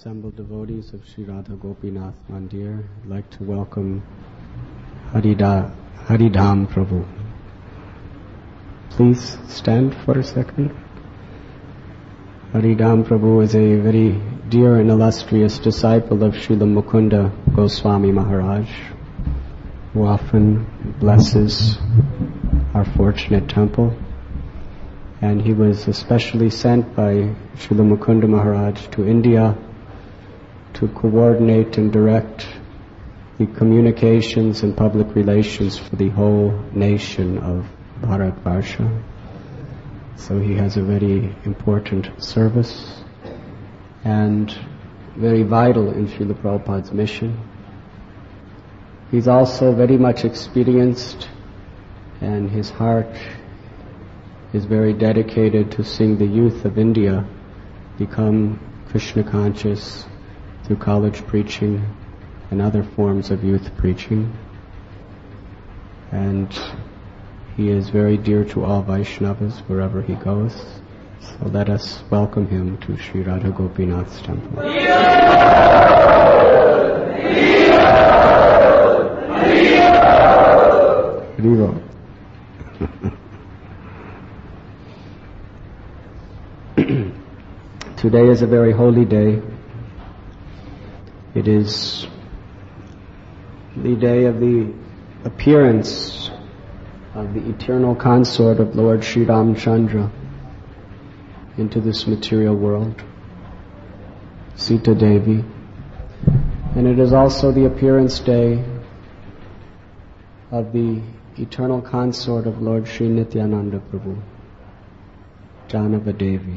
assembled devotees of Sri Radha Gopinath Mandir, I'd like to welcome Haridham Prabhu. Please stand for a second. Haridham Prabhu is a very dear and illustrious disciple of Srila Mukunda Goswami Maharaj, who often blesses our fortunate temple. And he was especially sent by Srila Mukunda Maharaj to India to coordinate and direct the communications and public relations for the whole nation of Bharatvarsha. So he has a very important service and very vital in Srila Prabhupada's mission. He's also very much experienced, and his heart is very dedicated to seeing the youth of India become Krishna conscious through college preaching and other forms of youth preaching. And he is very dear to all Vaishnavas wherever he goes. So let us welcome him to Sri Radha Gopinath's temple. Haribo. Today is a very holy day. It is the day of the appearance of the eternal consort of Lord Sri Ramchandra into this material world, Sita Devi. And it is also the appearance day of the eternal consort of Lord Sri Nityananda Prabhu, Janava Devi.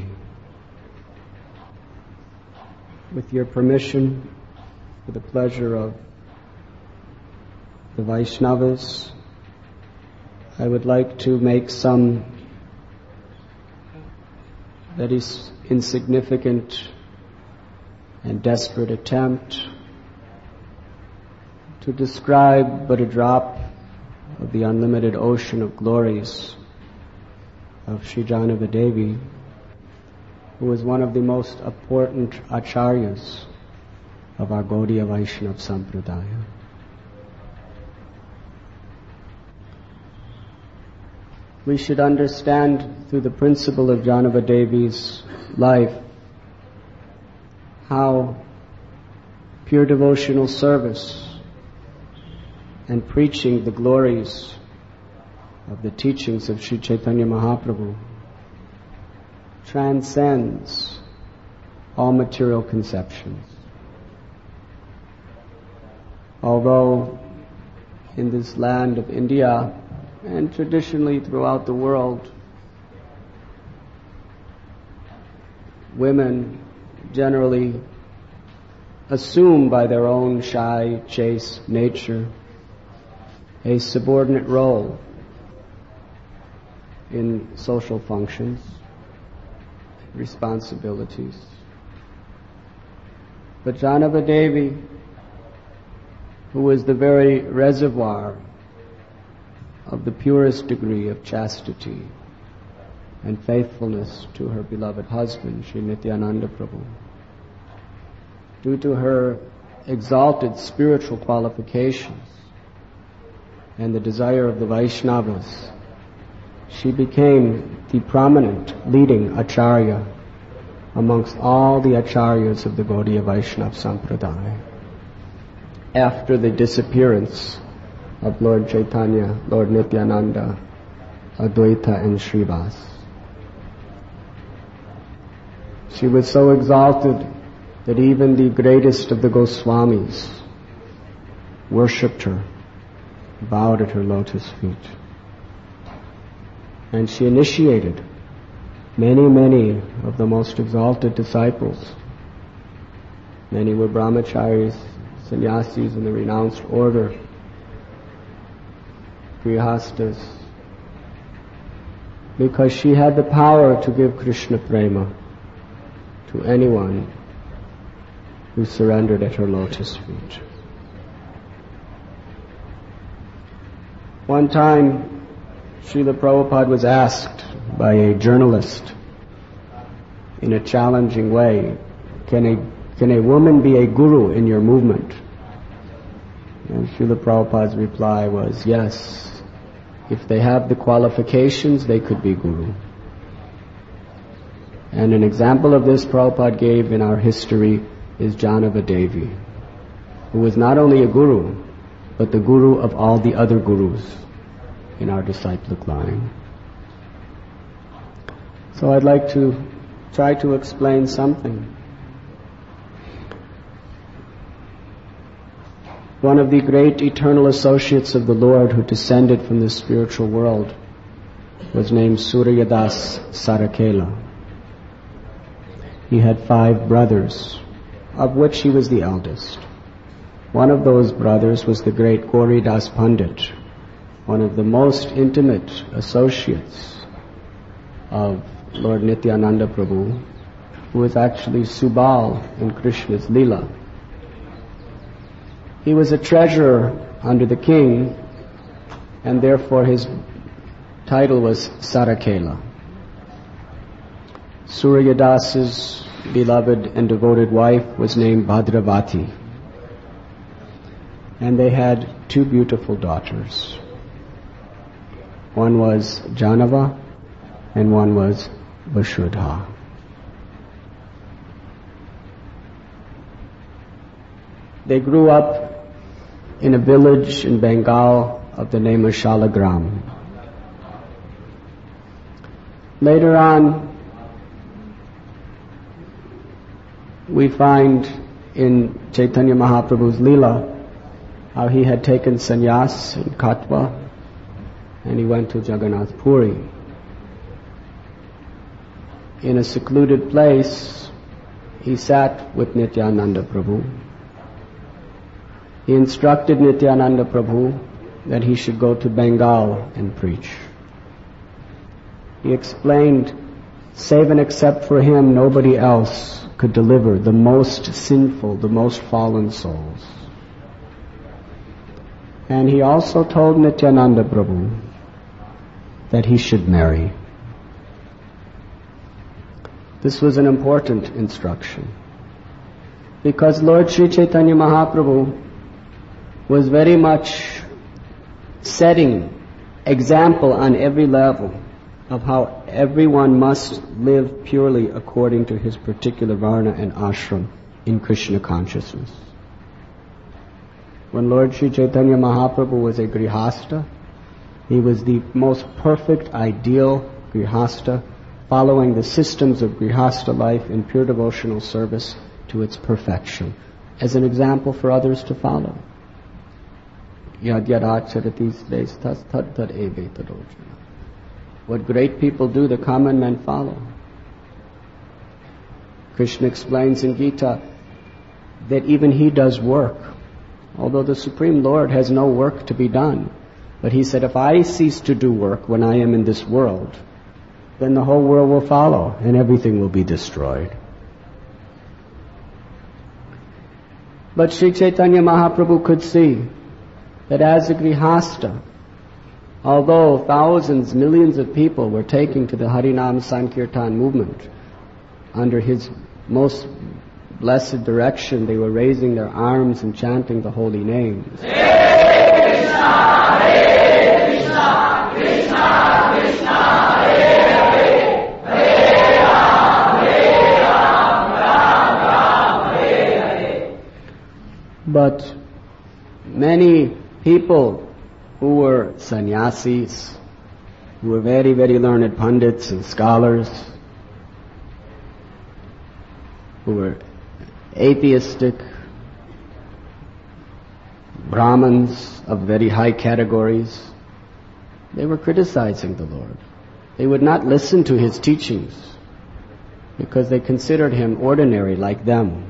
With your permission, for the pleasure of the Vaishnavas, I would like to make some very insignificant and desperate attempt to describe but a drop of the unlimited ocean of glories of Sri Janava Devi, who is one of the most important acharyas of our Gaudiya Vaishnava Sampradaya. We should understand through the principle of Janava Devi's life how pure devotional service and preaching the glories of the teachings of Sri Chaitanya Mahaprabhu transcends all material conceptions. Although in this land of India and traditionally throughout the world, women generally assume by their own shy, chaste nature a subordinate role in social functions, responsibilities. But Janava Devi, who is the very reservoir of the purest degree of chastity and faithfulness to her beloved husband, Sri Nityananda Prabhu, due to her exalted spiritual qualifications and the desire of the Vaishnavas, she became the prominent leading acharya amongst all the acharyas of the Gaudiya Vaishnava Sampradaya after the disappearance of Lord Chaitanya, Lord Nityananda, Advaita and Srivas. She was so exalted that even the greatest of the Goswamis worshipped her, bowed at her lotus feet. And she initiated many of the most exalted disciples. Many were brahmacharis, sannyasis in the renounced order, grihastas, because she had the power to give Krishna prema to anyone who surrendered at her lotus feet. One time, Srila Prabhupada was asked by a journalist in a challenging way, can a Can a woman be a guru in your movement? And Srila Prabhupada's reply was, yes. If they have the qualifications, they could be guru. And an example of this Prabhupada gave in our history is Janava Devi, who was not only a guru, but the guru of all the other gurus in our disciplic line. So I'd like to try to explain something. One of the great eternal associates of the Lord who descended from the spiritual world was named Suryadas Sarakela. He had 5 brothers, of which he was the eldest. One of those brothers was the great Gauridas Pandit, one of the most intimate associates of Lord Nityananda Prabhu, who was actually Subal in Krishna's Leela. He was a treasurer under the king, and therefore his title was Sarakela. Suryadas's beloved and devoted wife was named Bhadravati, and they had 2 beautiful daughters. One was Janava and one was Vasudha. They grew up in a village in Bengal of the name of Shalagram. Later on, we find in Chaitanya Mahaprabhu's Leela how he had taken sannyas in Katwa and he went to Jagannath Puri. In a secluded place, he sat with Nityananda Prabhu. He instructed Nityananda Prabhu that he should go to Bengal and preach. He explained, save and except for him, nobody else could deliver the most sinful, the most fallen souls. And he also told Nityananda Prabhu that he should marry. This was an important instruction, because Lord Sri Chaitanya Mahaprabhu was very much setting example on every level of how everyone must live purely according to his particular varna and ashram in Krishna consciousness. When Lord Sri Chaitanya Mahaprabhu was a grihasta, he was the most perfect, ideal grihasta, following the systems of grihasta life in pure devotional service to its perfection, as an example for others to follow. What great people do, the common men follow. Krishna explains in Gita that even he does work, although the Supreme Lord has no work to be done. But he said, if I cease to do work when I am in this world, then the whole world will follow and everything will be destroyed. But Sri Chaitanya Mahaprabhu could see that as a grihasta, although thousands, millions of people were taking to the Harinam Sankirtan movement, under his most blessed direction, they were raising their arms and chanting the holy names. Hare Krishna, Hare Krishna, Krishna Krishna, Hare Hare, Hare Ram, Ram Ram, Hare Hare. But many people who were sannyasis, who were very, very learned pundits and scholars, who were atheistic, Brahmins of very high categories, they were criticizing the Lord. They would not listen to his teachings because they considered him ordinary like them.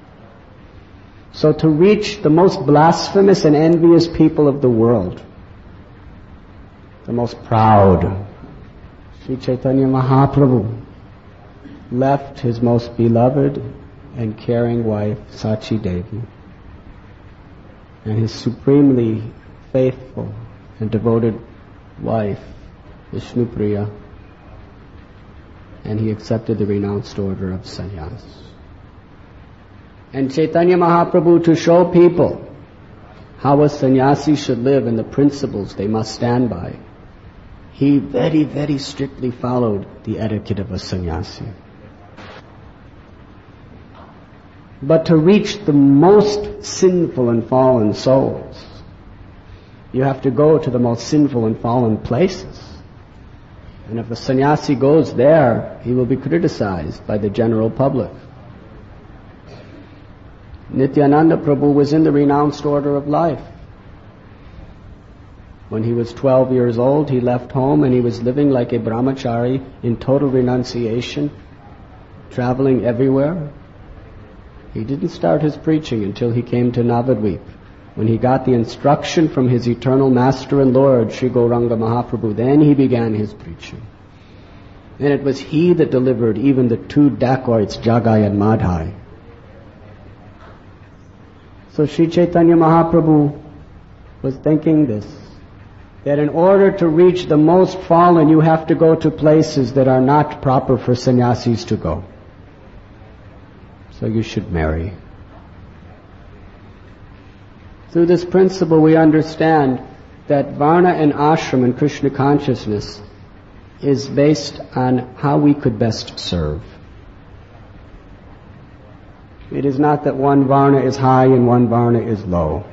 So to reach the most blasphemous and envious people of the world, the most proud, Sri Chaitanya Mahaprabhu left his most beloved and caring wife, Sachi Devi, and his supremely faithful and devoted wife, Vishnupriya, and he accepted the renounced order of sannyas. And Chaitanya Mahaprabhu, to show people how a sannyasi should live and the principles they must stand by, he very, very strictly followed the etiquette of a sannyasi. But to reach the most sinful and fallen souls, you have to go to the most sinful and fallen places. And if a sannyasi goes there, he will be criticized by the general public. Nityananda Prabhu was in the renounced order of life. When he was 12 years old, he left home and he was living like a brahmachari in total renunciation, traveling everywhere. He didn't start his preaching until he came to Navadvip, when he got the instruction from his eternal master and Lord, Sri Gauranga Mahaprabhu. Then he began his preaching. And it was he that delivered even the two dacoits, Jagai and Madhai. So Sri Chaitanya Mahaprabhu was thinking this, that in order to reach the most fallen, you have to go to places that are not proper for sannyasis to go. So you should marry. Through this principle, we understand that Varna and Ashram in Krishna consciousness is based on how we could best serve. It is not that one Varna is high and one Varna is low.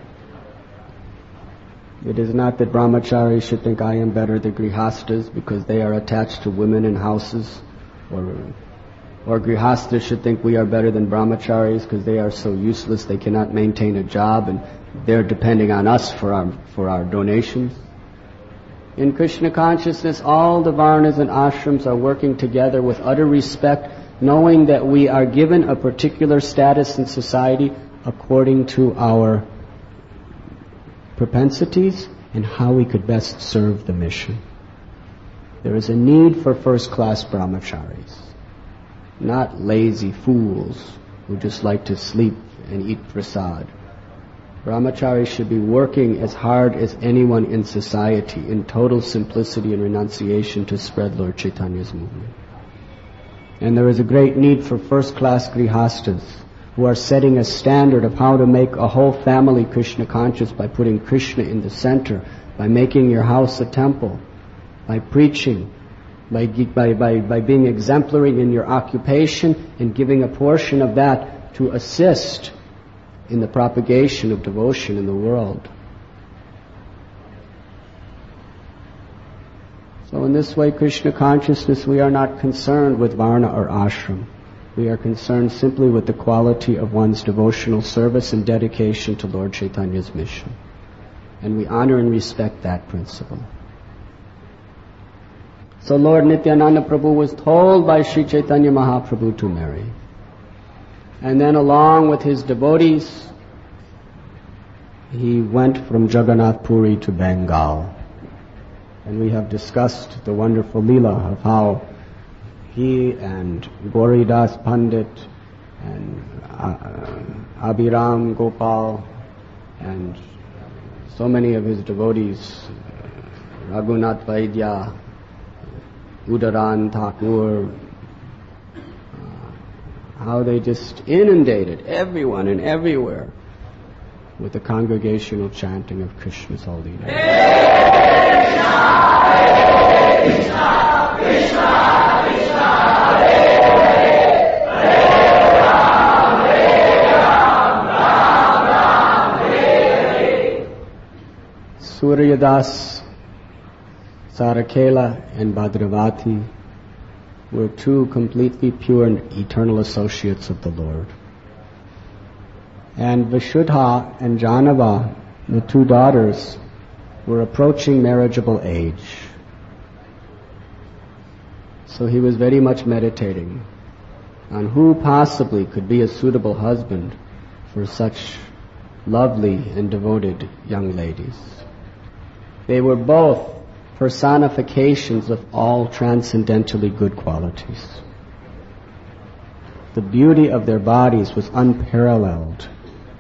It is not that brahmacharis should think I am better than grihastas because they are attached to women and houses, or grihastas should think we are better than brahmacharis because they are so useless they cannot maintain a job and they're depending on us for our donations. In Krishna consciousness, all the varnas and ashrams are working together with utter respect, knowing that we are given a particular status in society according to our propensities and how we could best serve the mission. There is a need for first-class brahmacharis, not lazy fools who just like to sleep and eat prasad. Brahmacharis should be working as hard as anyone in society in total simplicity and renunciation to spread Lord Chaitanya's movement. And there is a great need for first-class grihastas who are setting a standard of how to make a whole family Krishna conscious by putting Krishna in the center, by making your house a temple, by preaching, by being exemplary in your occupation and giving a portion of that to assist in the propagation of devotion in the world. So in this way, Krishna consciousness, we are not concerned with Varna or Ashram. We are concerned simply with the quality of one's devotional service and dedication to Lord Chaitanya's mission. And we honor and respect that principle. So Lord Nityananda Prabhu was told by Sri Chaitanya Mahaprabhu to marry. And then along with his devotees, he went from Jagannath Puri to Bengal. And we have discussed the wonderful Leela of how he and Gauridas Pandit and Abhiram Gopal and so many of his devotees, Raghunath Vaidya, Udaran Thakur, how they just inundated everyone and everywhere with the congregational chanting of Krishna's holy name. Krishna, Krishna, Krishna, Krishna, Hare Ram, Ram, Hare. Suryadas, Sarakela, and Bhadravati were two completely pure and eternal associates of the Lord. And Vishuddha and Janava, the two daughters, were approaching marriageable age. So he was very much meditating on who possibly could be a suitable husband for such lovely and devoted young ladies. They were both personifications of all transcendentally good qualities. The beauty of their bodies was unparalleled.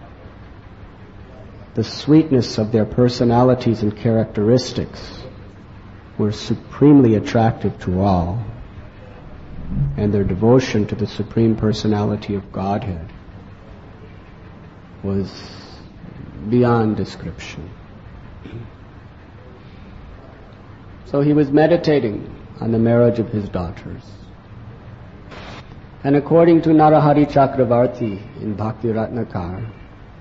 The sweetness of their personalities and characteristics were supremely attractive to all, and their devotion to the Supreme Personality of Godhead was beyond description. So he was meditating on the marriage of his daughters. And according to Narahari Chakravarti in Bhakti Ratnakar,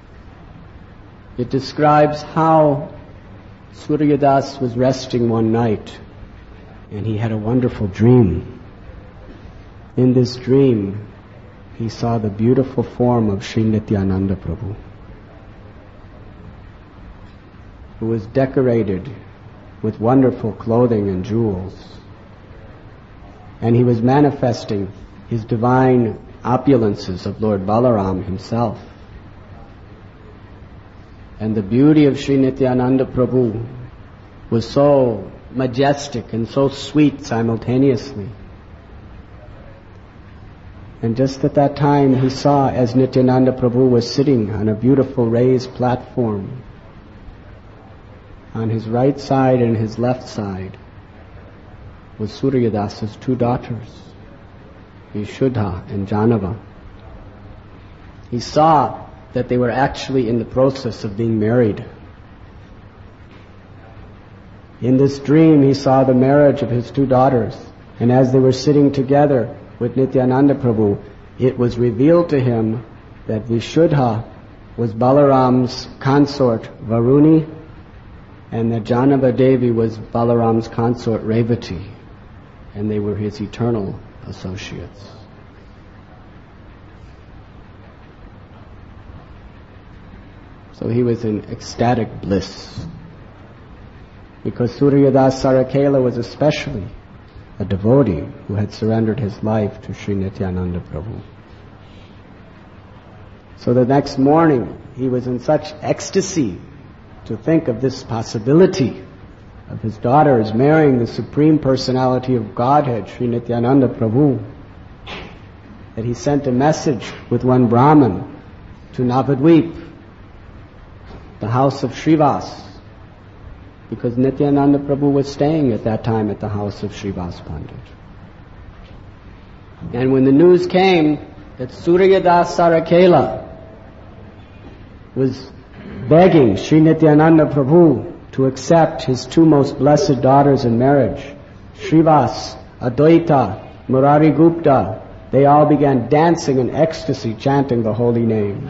it describes how Suryadas was resting one night and he had a wonderful dream. In this dream, he saw the beautiful form of Sri Nityananda Prabhu, who was decorated with wonderful clothing and jewels. And he was manifesting his divine opulences of Lord Balaram himself. And the beauty of Sri Nityananda Prabhu was so majestic and so sweet simultaneously. And just at that time he saw, as Nityananda Prabhu was sitting on a beautiful raised platform, on his right side and his left side was Suryadasa's two daughters, Vishuddha and Janava. He saw that they were actually in the process of being married. In this dream he saw the marriage of his two daughters, and as they were sitting together with Nityananda Prabhu, it was revealed to him that Vishuddha was Balaram's consort Varuni, and that Janava Devi was Balaram's consort Revati, and they were his eternal associates. So he was in ecstatic bliss, because Suryadas Sarakela was especially a devotee who had surrendered his life to Sri Nityananda Prabhu. So the next morning he was in such ecstasy to think of this possibility of his daughters marrying the Supreme Personality of Godhead, Sri Nityananda Prabhu, that he sent a message with one Brahmin to Navadvip, the house of Srivas, because Nityananda Prabhu was staying at that time at the house of Srivas Pandit. And when the news came that Suryadas Sarakela was begging Sri Nityananda Prabhu to accept his two most blessed daughters in marriage, Srivas, Advaita, Murari Gupta, they all began dancing in ecstasy, chanting the holy name.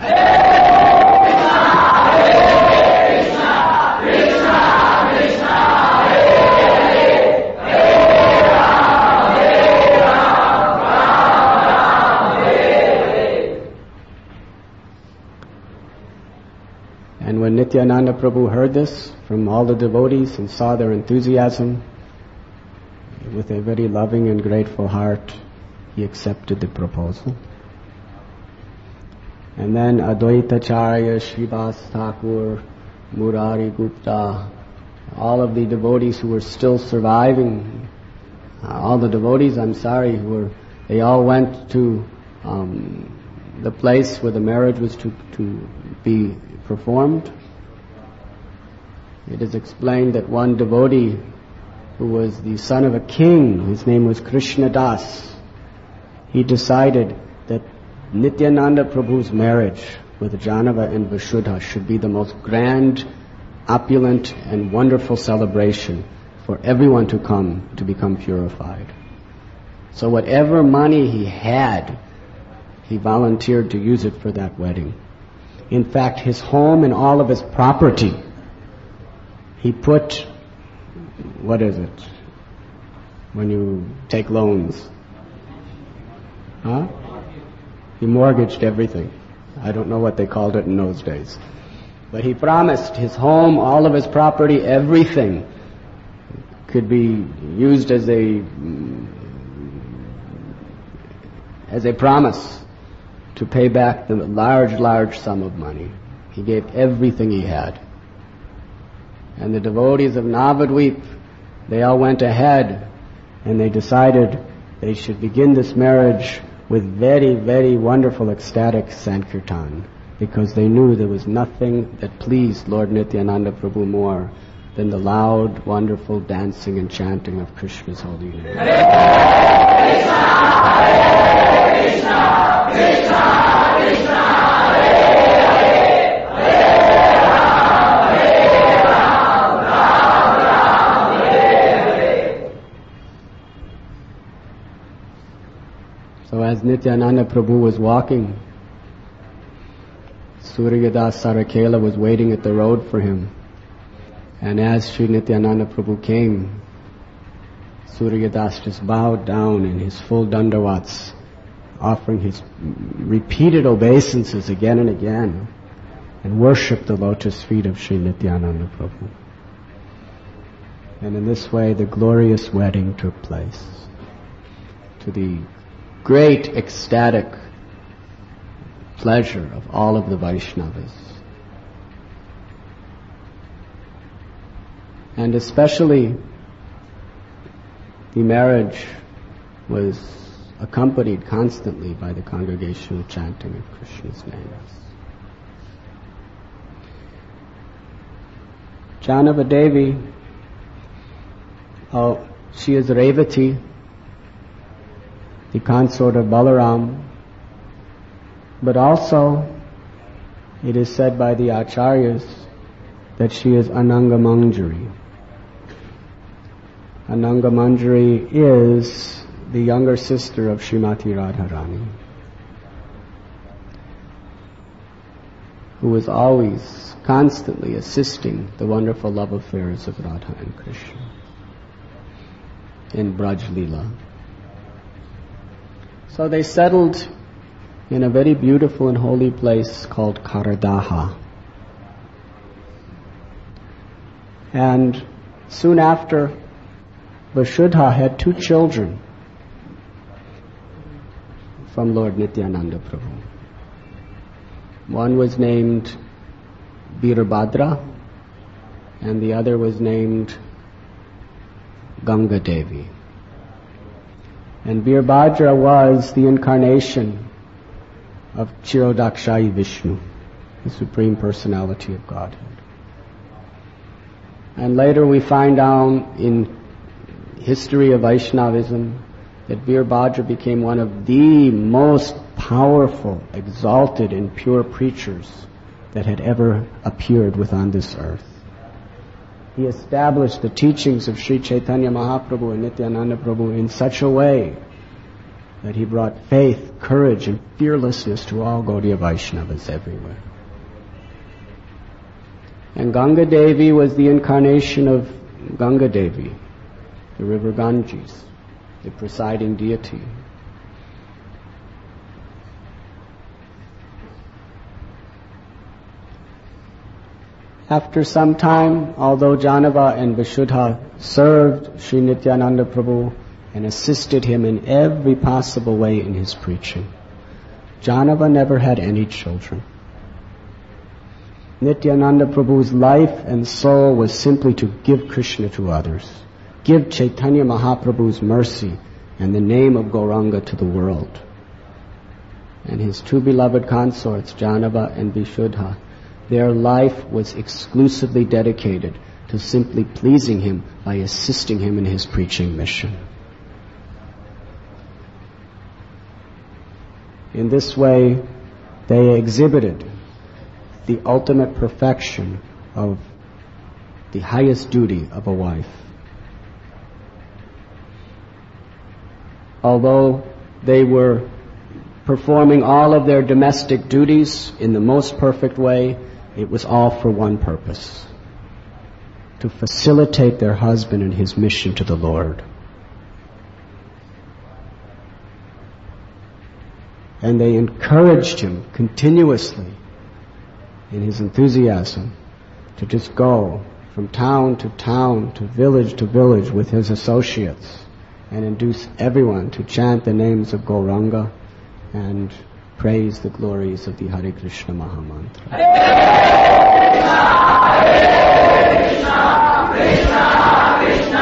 And when Nityananda Prabhu heard this from all the devotees and saw their enthusiasm, with a very loving and grateful heart, he accepted the proposal. And then Advaitacharya, Srivas Thakur, Murari Gupta, all of the devotees who were still surviving, all the devotees, they all went to the place where the marriage was to be performed. It is explained that one devotee who was the son of a king, his name was Krishna Das, he decided that Nityananda Prabhu's marriage with Janava and Vishuddha should be the most grand, opulent and wonderful celebration for everyone to come to become purified. So whatever money he had, he volunteered to use it for that wedding. In fact, his home and all of his property, he put, what is it, when you take loans? Huh? He mortgaged everything. I don't know what they called it in those days. But he promised his home, all of his property, everything could be used as a promise to pay back the large sum of money. He gave everything he had. And the devotees of Navadvip, they all went ahead and they decided they should begin this marriage with very, very wonderful ecstatic Sankirtan, because they knew there was nothing that pleased Lord Nityananda Prabhu more than the loud, wonderful dancing and chanting of Krishna's holy name. Hare Krishna, Hare Krishna, Krishna Krishna, Hare Hare, So as Nityananda Prabhu was walking, Suryadas Sarakela was waiting at the road for him. And as Sri Nityananda Prabhu came, Suryadas just bowed down in his full dandavats, offering his repeated obeisances again and again, and worshipped the lotus feet of Sri Nityananda Prabhu. And in this way the glorious wedding took place, to the great ecstatic pleasure of all of the Vaishnavas. And especially the marriage was accompanied constantly by the congregational chanting of Krishna's names. Janava Devi, she is Revati, the consort of Balaram, but also it is said by the Acharyas that she is Ananga Manjari. Ananga Manjari is the younger sister of Srimati Radharani, who was always, constantly assisting the wonderful love affairs of Radha and Krishna in Braj Leela. So they settled in a very beautiful and holy place called Karadaha. And soon after, Vasudha had 2 children from Lord Nityananda Prabhu. One was named Birabhadra and the other was named Ganga Devi. And Birabhadra was the incarnation of Chirodakshayi Vishnu, the Supreme Personality of Godhead. And later we find out in history of Vaishnavism that Birabhadra became one of the most powerful, exalted and pure preachers that had ever appeared within this earth. He established the teachings of Sri Chaitanya Mahaprabhu and Nityananda Prabhu in such a way that he brought faith, courage and fearlessness to all Gaudiya Vaishnavas everywhere. And Ganga Devi was the incarnation of Ganga Devi, the river Ganges, the presiding deity. After some time, although Janava and Vasudha served Sri Nityananda Prabhu and assisted him in every possible way in his preaching, Janava never had any children. Nityananda Prabhu's life and soul was simply to give Krishna to others, give Chaitanya Mahaprabhu's mercy and the name of Gauranga to the world. And his 2 beloved consorts, Janava and Vishuddha, their life was exclusively dedicated to simply pleasing him by assisting him in his preaching mission. In this way, they exhibited the ultimate perfection of the highest duty of a wife. Although they were performing all of their domestic duties in the most perfect way, it was all for one purpose: to facilitate their husband in his mission to the Lord. And they encouraged him continuously in his enthusiasm to just go from town to town, to village with his associates, and induce everyone to chant the names of Gauranga and praise the glories of the Hare Krishna Mahamantra. Hare Krishna, Krishna Krishna,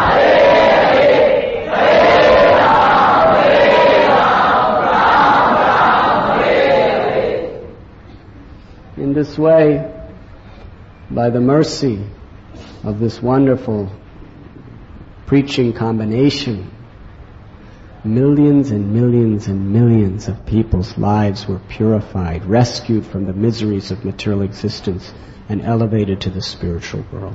Hare Hare, Ram Hare. In this way, by the mercy of this wonderful preaching combination, millions and millions and millions of people's lives were purified, rescued from the miseries of material existence, and elevated to the spiritual world.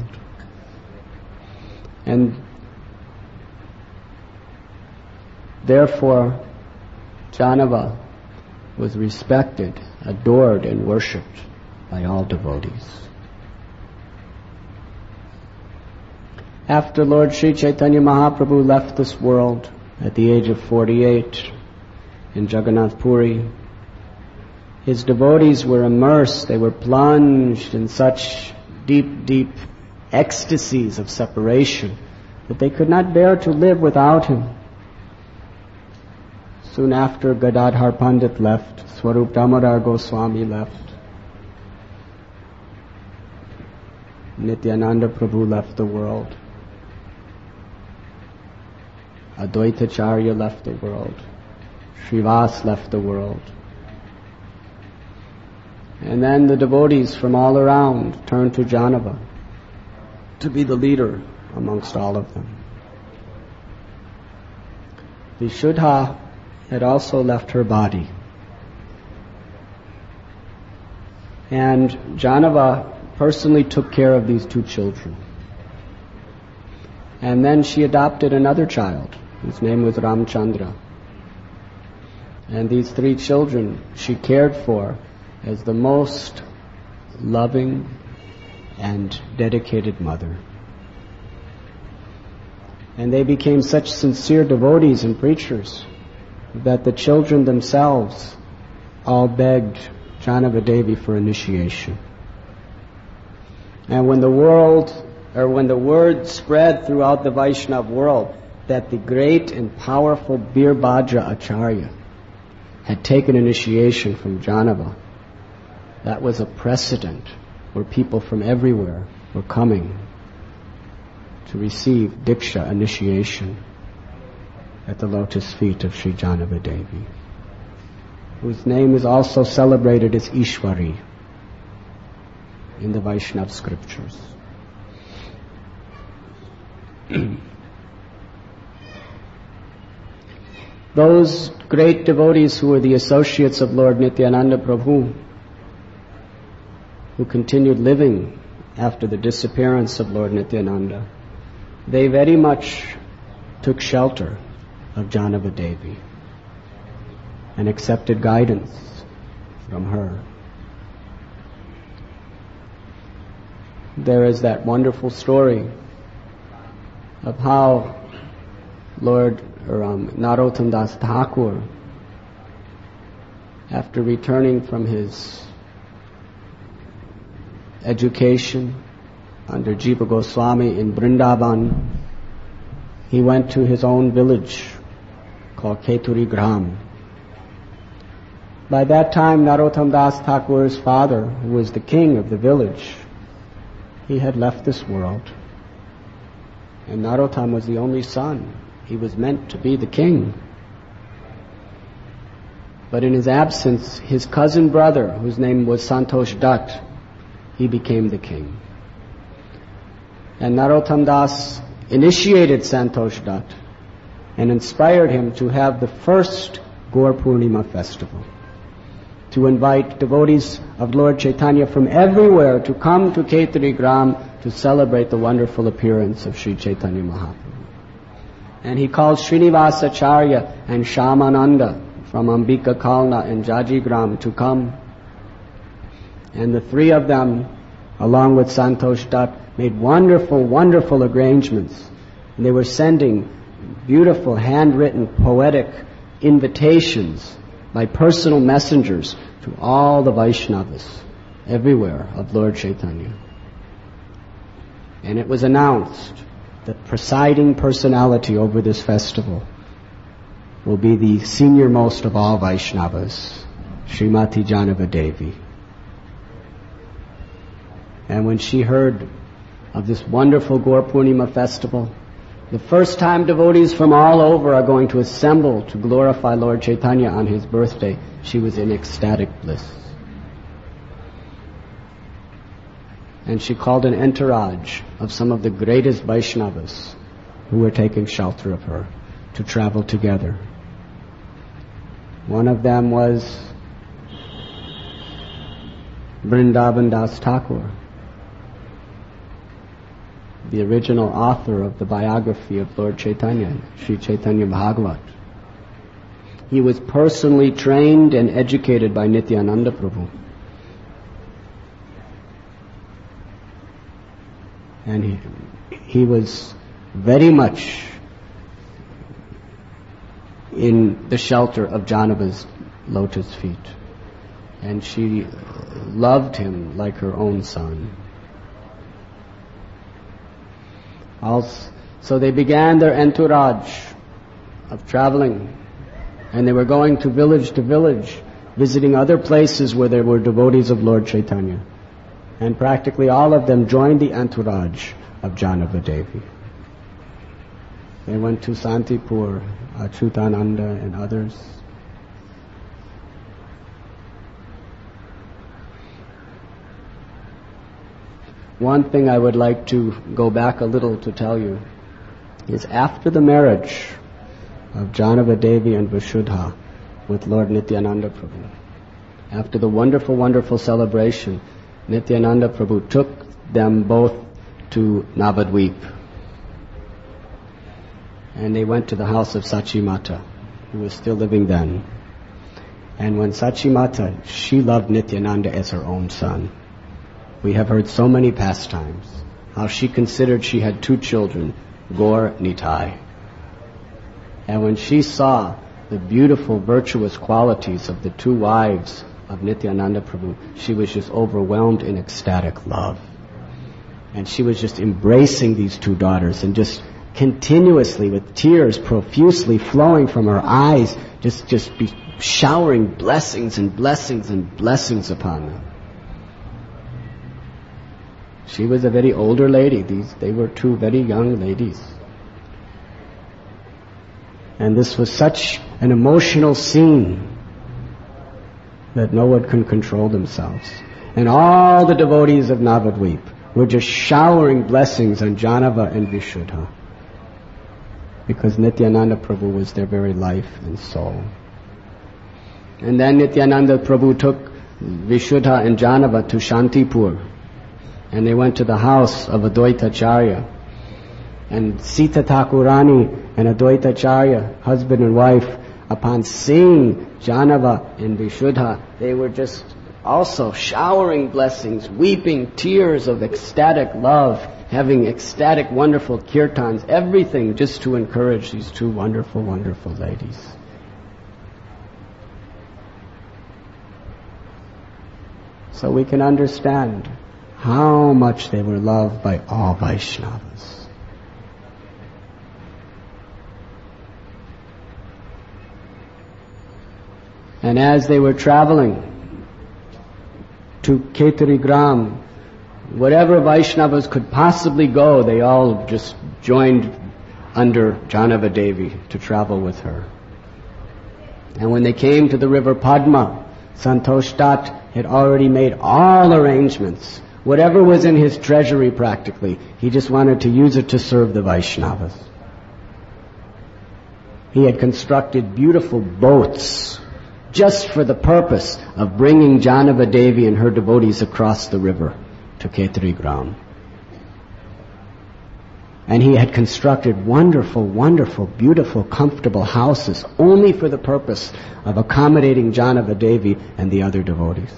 And therefore, Janava was respected, adored, and worshipped by all devotees. After Lord Sri Chaitanya Mahaprabhu left this world at the age of 48 in Jagannath Puri, his devotees were immersed, they were plunged in such deep, deep ecstasies of separation that they could not bear to live without him. Soon after, Gadadhar Pandit left, Swarup Damodar Goswami left, Nityananda Prabhu left the world, Advaitacharya left the world, Srivas left the world. And then the devotees from all around turned to Janava to be the leader amongst all of them. Vishuddha had also left her body. And Janava personally took care of these two children. And then she adopted another child, whose name was Ramchandra. And these three children she cared for as the most loving and dedicated mother. And they became such sincere devotees and preachers that the children themselves all begged Janava Devi for initiation. And when the word spread throughout the Vaishnava world that the great and powerful Birbhadra Acharya had taken initiation from Janava, that was a precedent where people from everywhere were coming to receive Diksha initiation at the lotus feet of Sri Janava Devi, whose name is also celebrated as Ishwari in the Vaishnava scriptures. Those great devotees who were the associates of Lord Nityananda Prabhu, who continued living after the disappearance of Lord Nityananda, they very much took shelter of Janava Devi and accepted guidance from her. There is that wonderful story of how Lord Narottam Das Thakur, after returning from his education under Jiva Goswami in Vrindavan, he went to his own village called Keturi Gram. By that time, Narottam Das Thakur's father, who was the king of the village, he had left this world. And Narottam was the only son. He was meant to be the king. But in his absence, his cousin brother, whose name was Santosh Dutt, he became the king. And Narottam Das initiated Santosh Dutt and inspired him to have the first Gaur Purnima festival, to invite devotees of Lord Chaitanya from everywhere to come to Keturi Gram to celebrate the wonderful appearance of Sri Chaitanya Mahaprabhu. And he called Srinivasacharya and Shyamananda from Ambika Kalna and Jajigram to come. And the three of them, along with Santosh Dutt, made wonderful, wonderful arrangements. And they were sending beautiful, handwritten, poetic invitations by personal messengers to all the Vaishnavas everywhere of Lord Chaitanya. And it was announced that presiding personality over this festival will be the senior most of all Vaishnavas, Srimati Janava Devi. And when she heard of this wonderful Gaur Purnima festival, the first time devotees from all over are going to assemble to glorify Lord Chaitanya on his birthday, she was in ecstatic bliss. And she called an entourage of some of the greatest Vaishnavas who were taking shelter of her to travel together. One of them was Vrindavan Das Thakur, the original author of the biography of Lord Chaitanya, Sri Chaitanya Bhagavat. He was personally trained and educated by Nityananda Prabhu. And he was very much in the shelter of Janava's lotus feet. And she loved him like her own son. So they began their entourage of traveling. And they were going to village, visiting other places where there were devotees of Lord Chaitanya. And practically all of them joined the entourage of Janava Devi. They went to Santipur, Achyutananda and others. One thing I would like to go back a little to tell you is after the marriage of Janava Devi and Vishuddha with Lord Nityananda Prabhu, after the wonderful, wonderful celebration, Nityananda Prabhu took them both to Navadvip. And they went to the house of Sachi Mata, who was still living then. And when Sachi Mata, she loved Nityananda as her own son. We have heard so many pastimes, how she considered she had two children, Gaur, Nitai. And when she saw the beautiful, virtuous qualities of the two wives of Nityananda Prabhu, she was just overwhelmed in ecstatic love. And she was just embracing these two daughters and just continuously, with tears profusely flowing from her eyes, just be showering blessings and blessings and blessings upon them. She was a very older lady. They were two very young ladies. And this was such an emotional scene that no one can control themselves. And all the devotees of Navadvip were just showering blessings on Janava and Vishuddha, because Nityananda Prabhu was their very life and soul. And then Nityananda Prabhu took Vishuddha and Janava to Shantipur, and they went to the house of Advaita Acharya. And Sita Thakurani and Advaita Acharya, husband and wife, upon seeing Janava and Vishuddha, they were just also showering blessings, weeping tears of ecstatic love, having ecstatic, wonderful kirtans, everything just to encourage these two wonderful, wonderful ladies. So we can understand how much they were loved by all Vaishnavas. And as they were traveling to Ketari Gram, whatever Vaishnavas could possibly go, they all just joined under Janava Devi to travel with her. And when they came to the river Padma, Santosh Dutt had already made all arrangements. Whatever was in his treasury practically, he just wanted to use it to serve the Vaishnavas. He had constructed beautiful boats just for the purpose of bringing Janava Devi and her devotees across the river to Ketari Gram. And he had constructed wonderful, wonderful, beautiful, comfortable houses only for the purpose of accommodating Janava Devi and the other devotees.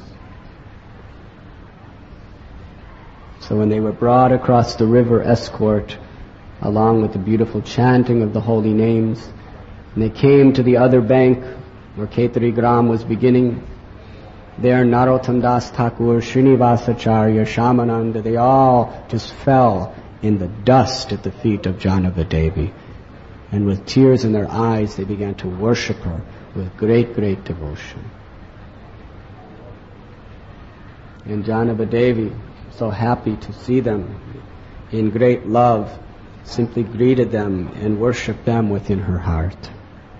So when they were brought across the river escort, along with the beautiful chanting of the holy names, and they came to the other bank where Ketari Gram was beginning, there Narottam Das Thakur, Srinivasacharya, Shamananda, they all just fell in the dust at the feet of Janava Devi. And with tears in their eyes, they began to worship her with great, great devotion. And Janava Devi, so happy to see them in great love, simply greeted them and worshipped them within her heart.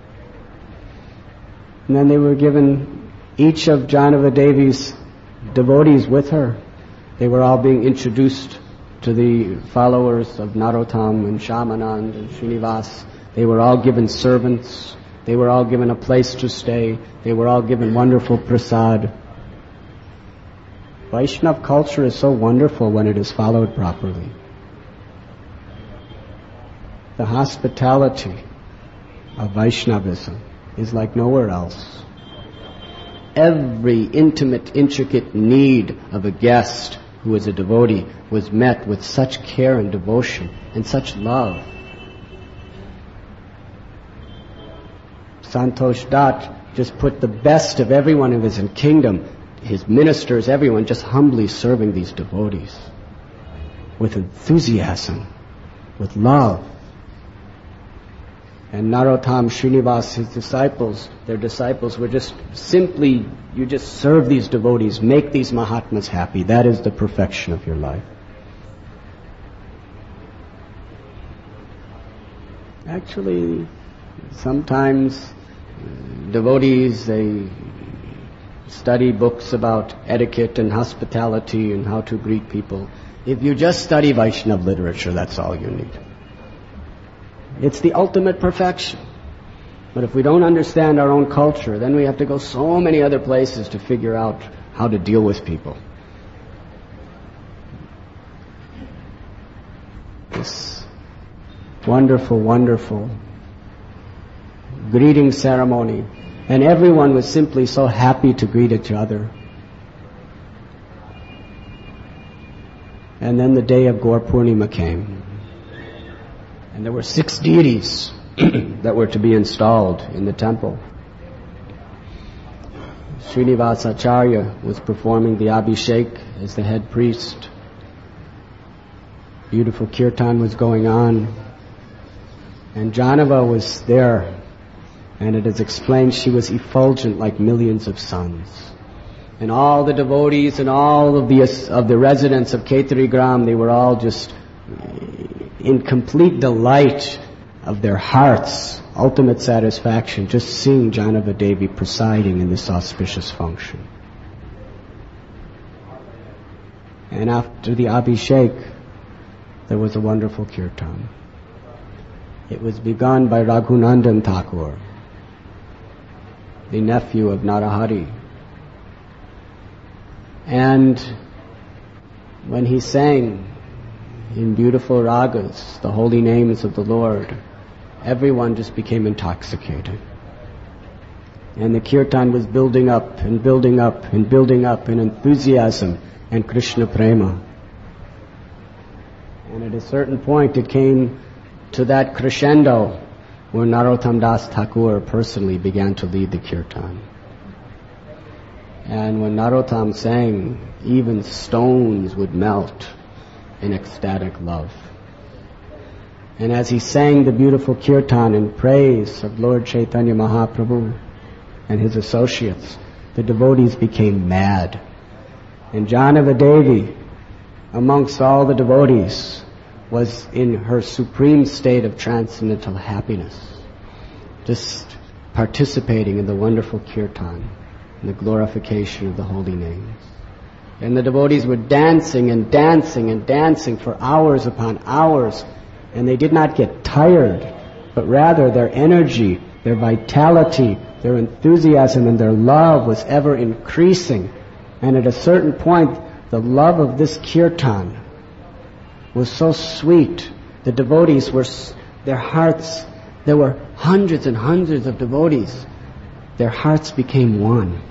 And then they were given each of Janava Devi's devotees with her. They were all being introduced to the followers of Narottam and Shamanand and Srinivas. They were all given servants. They were all given a place to stay. They were all given wonderful prasad. Vaishnav culture is so wonderful when it is followed properly. The hospitality of Vaishnavism is like nowhere else. Every intimate, intricate need of a guest who is a devotee was met with such care and devotion and such love. Santosh Dutt just put the best of everyone in his kingdom, his ministers, everyone, just humbly serving these devotees with enthusiasm, with love. And Narottam, Srinivas, his disciples, their disciples were just simply, you just serve these devotees, make these Mahatmas happy. That is the perfection of your life. Actually, sometimes devotees, they study books about etiquette and hospitality and how to greet people. If you just study Vaishnava literature, that's all you need. It's the ultimate perfection. But if we don't understand our own culture, then we have to go so many other places to figure out how to deal with people. This wonderful, wonderful greeting ceremony. And everyone was simply so happy to greet each other. And then the day of Gaur Purnima came. And there were 6 deities that were to be installed in the temple. Srinivas Acharya was performing the Abhishek as the head priest. Beautiful kirtan was going on. And Janava was there. And it is explained she was effulgent like millions of suns. And all the devotees and all of the residents of Khetri Gram, they were all just in complete delight of their hearts, ultimate satisfaction, just seeing Janava Devi presiding in this auspicious function. And after the Abhishek, there was a wonderful kirtan. It was begun by Raghunandan Thakur, the nephew of Narahari. And when he sang in beautiful ragas the holy names of the Lord, everyone just became intoxicated. And the kirtan was building up and building up and building up in enthusiasm and Krishna prema. And at a certain point it came to that crescendo where Narottam Das Thakur personally began to lead the kirtan. And when Narottam sang, even stones would melt in ecstatic love. And as he sang the beautiful kirtan in praise of Lord Chaitanya Mahaprabhu and his associates, the devotees became mad. And Janava Devi, amongst all the devotees, was in her supreme state of transcendental happiness, just participating in the wonderful kirtan and the glorification of the holy names. And the devotees were dancing and dancing and dancing for hours upon hours, and they did not get tired, but rather their energy, their vitality, their enthusiasm and their love was ever increasing. And at a certain point, the love of this kirtan was so sweet. The devotees were, their hearts, there were hundreds and hundreds of devotees. Their hearts became one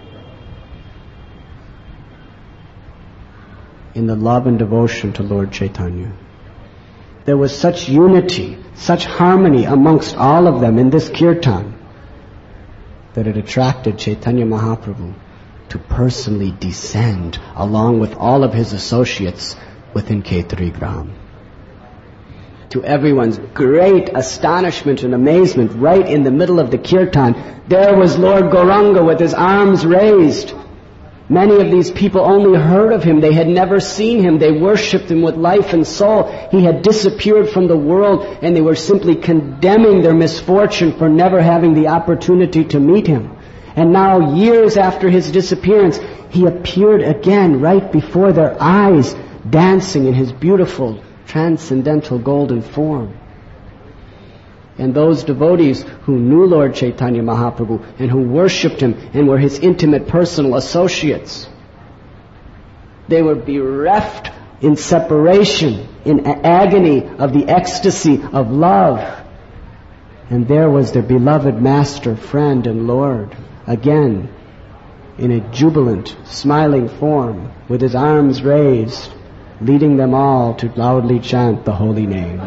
in the love and devotion to Lord Chaitanya. There was such unity, such harmony amongst all of them in this kirtan that it attracted Chaitanya Mahaprabhu to personally descend along with all of his associates within Khetri Gram. To everyone's great astonishment and amazement, right in the middle of the kirtan, there was Lord Gauranga with his arms raised. Many of these people only heard of him. They had never seen him. They worshipped him with life and soul. He had disappeared from the world, and they were simply condemning their misfortune for never having the opportunity to meet him. And now, years after his disappearance, he appeared again right before their eyes, dancing in his beautiful, transcendental golden form. And those devotees who knew Lord Chaitanya Mahaprabhu and who worshipped him and were his intimate personal associates, they were bereft in separation, in agony of the ecstasy of love. And there was their beloved Master, Friend, and Lord, again, in a jubilant, smiling form, with his arms raised, leading them all to loudly chant the holy name.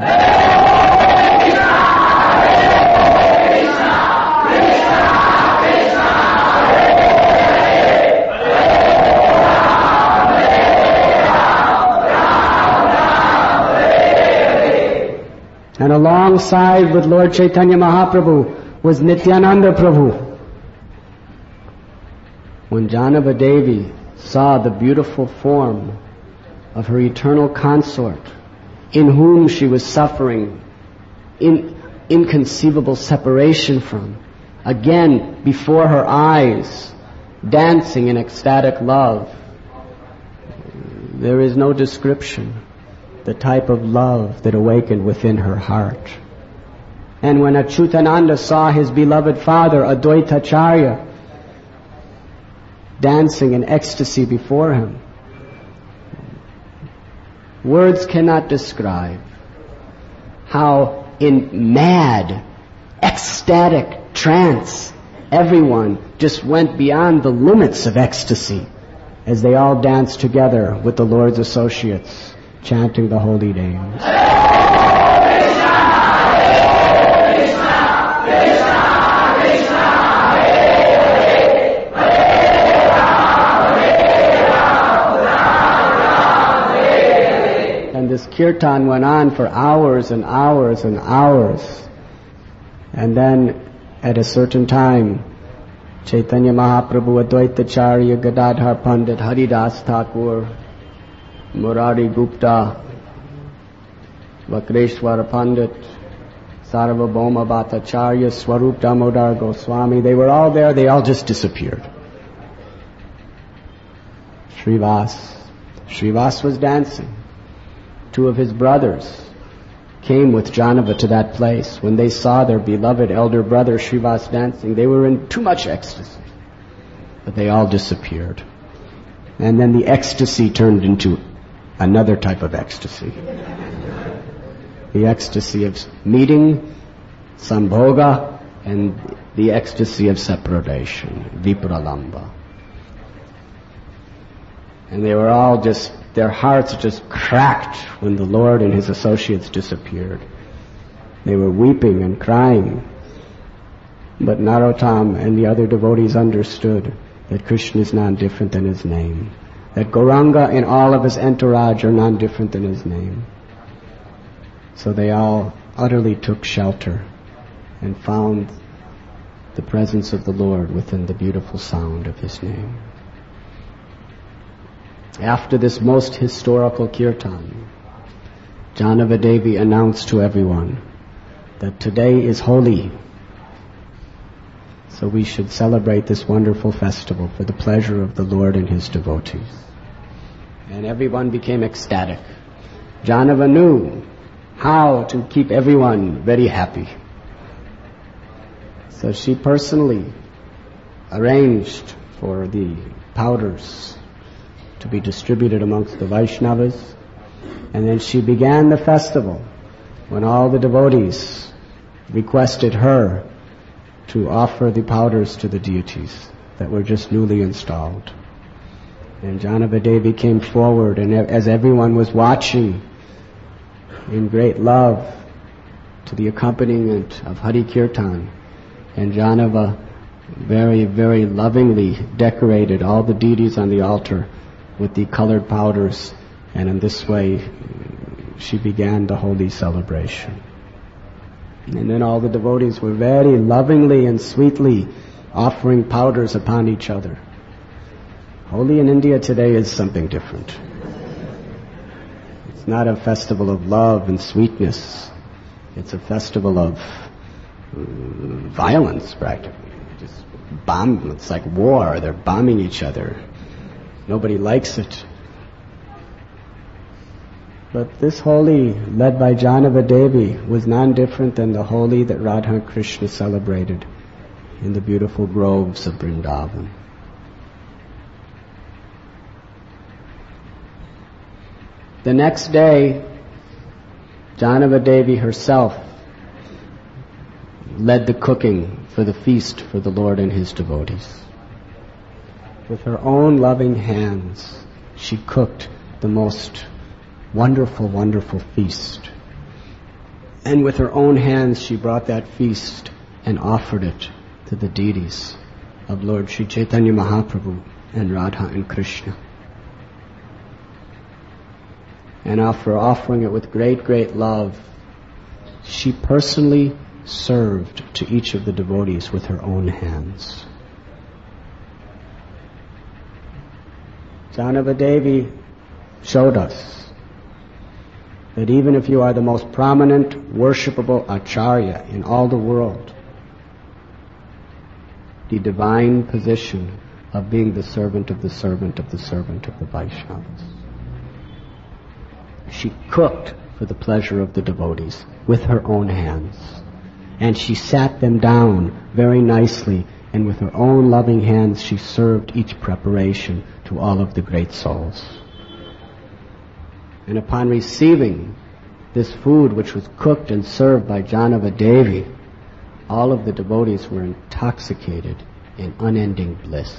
And alongside with Lord Chaitanya Mahaprabhu was Nityananda Prabhu. When Janava Devi saw the beautiful form of her eternal consort, in whom she was suffering inconceivable separation from, again before her eyes, dancing in ecstatic love, there is no description the type of love that awakened within her heart. And when Achyutananda saw his beloved father, Advaitacharya, dancing in ecstasy before him, words cannot describe how in mad, ecstatic trance everyone just went beyond the limits of ecstasy as they all danced together with the Lord's associates, chanting the holy names. And this kirtan went on for hours and hours and hours. And then at a certain time, Chaitanya Mahaprabhu, Advaitacharya, Gadadhar Pandit, Haridas Thakur, Murari Gupta, Vakreshwar Pandit, Sarvabhauma Bhattacharya, Swarup Damodar Goswami, they were all there, they all just disappeared. Srivas was dancing. Two of his brothers came with Janava to that place. When they saw their beloved elder brother Srivas dancing, they were in too much ecstasy. But they all disappeared. And then the ecstasy turned into another type of ecstasy. The ecstasy of meeting, sambhoga, and the ecstasy of separation, vipralamba. And they were all just, their hearts just cracked when the Lord and his associates disappeared. They were weeping and crying. But Narottam and the other devotees understood that Krishna is none different than his name. That Gauranga and all of his entourage are none different than his name. So they all utterly took shelter and found the presence of the Lord within the beautiful sound of his name. After this most historical kirtan, Janava Devi announced to everyone that today is holy. So we should celebrate this wonderful festival for the pleasure of the Lord and his devotees. And everyone became ecstatic. Janava knew how to keep everyone very happy. So she personally arranged for the powders to be distributed amongst the Vaishnavas. And then she began the festival when all the devotees requested her to offer the powders to the deities that were just newly installed. And Janava Devi came forward, and as everyone was watching in great love to the accompaniment of Hari Kirtan, and Janava very, very lovingly decorated all the deities on the altar with the colored powders, and in this way she began the holy celebration. And then all the devotees were very lovingly and sweetly offering powders upon each other. Holi in India today is something different. It's not a festival of love and sweetness. It's a festival of violence, practically. Just bomb. It's like war. They're bombing each other. Nobody likes it. But this Holi, led by Janava Devi, was none different than the Holi that Radha and Krishna celebrated in the beautiful groves of Vrindavan. The next day, Janava Devi herself led the cooking for the feast for the Lord and His devotees. With her own loving hands, she cooked the most wonderful, wonderful feast. And with her own hands, she brought that feast and offered it to the deities of Lord Sri Chaitanya Mahaprabhu and Radha and Krishna. And after offering it with great, great love, she personally served to each of the devotees with her own hands. Janava Devi showed us that even if you are the most prominent, worshipable acharya in all the world, the divine position of being the servant of the servant of the servant of the Vaishnavas. She cooked for the pleasure of the devotees with her own hands. And she sat them down very nicely, and with her own loving hands she served each preparation to all of the great souls. And upon receiving this food which was cooked and served by Janava Devi, all of the devotees were intoxicated in unending bliss.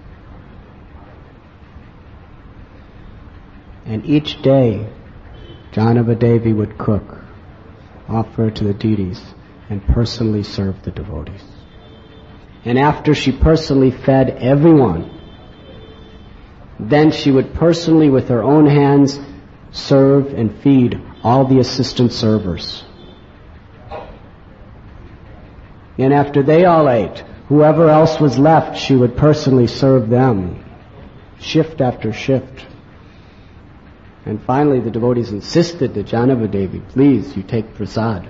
And each day, Janava Devi would cook, offer it to the deities, and personally serve the devotees. And after she personally fed everyone, then she would personally, with her own hands, serve and feed all the assistant servers. And after they all ate, whoever else was left, she would personally serve them, shift after shift. And finally the devotees insisted to Janava Devi, please, you take prasad.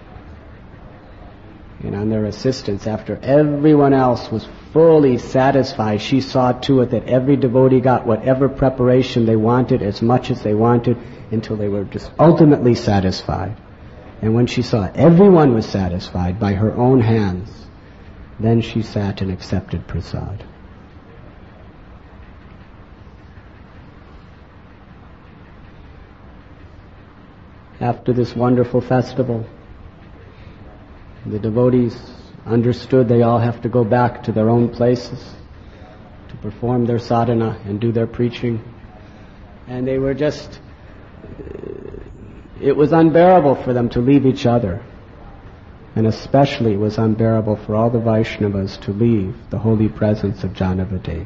And on their assistance, after everyone else was fully satisfied, she saw to it that every devotee got whatever preparation they wanted, as much as they wanted, until they were just ultimately satisfied. And when she saw everyone was satisfied by her own hands, then she sat and accepted prasad. After this wonderful festival, the devotees understood they all have to go back to their own places to perform their sadhana and do their preaching. And they were just, it was unbearable for them to leave each other. And especially it was unbearable for all the Vaishnavas to leave the holy presence of Janava Devi.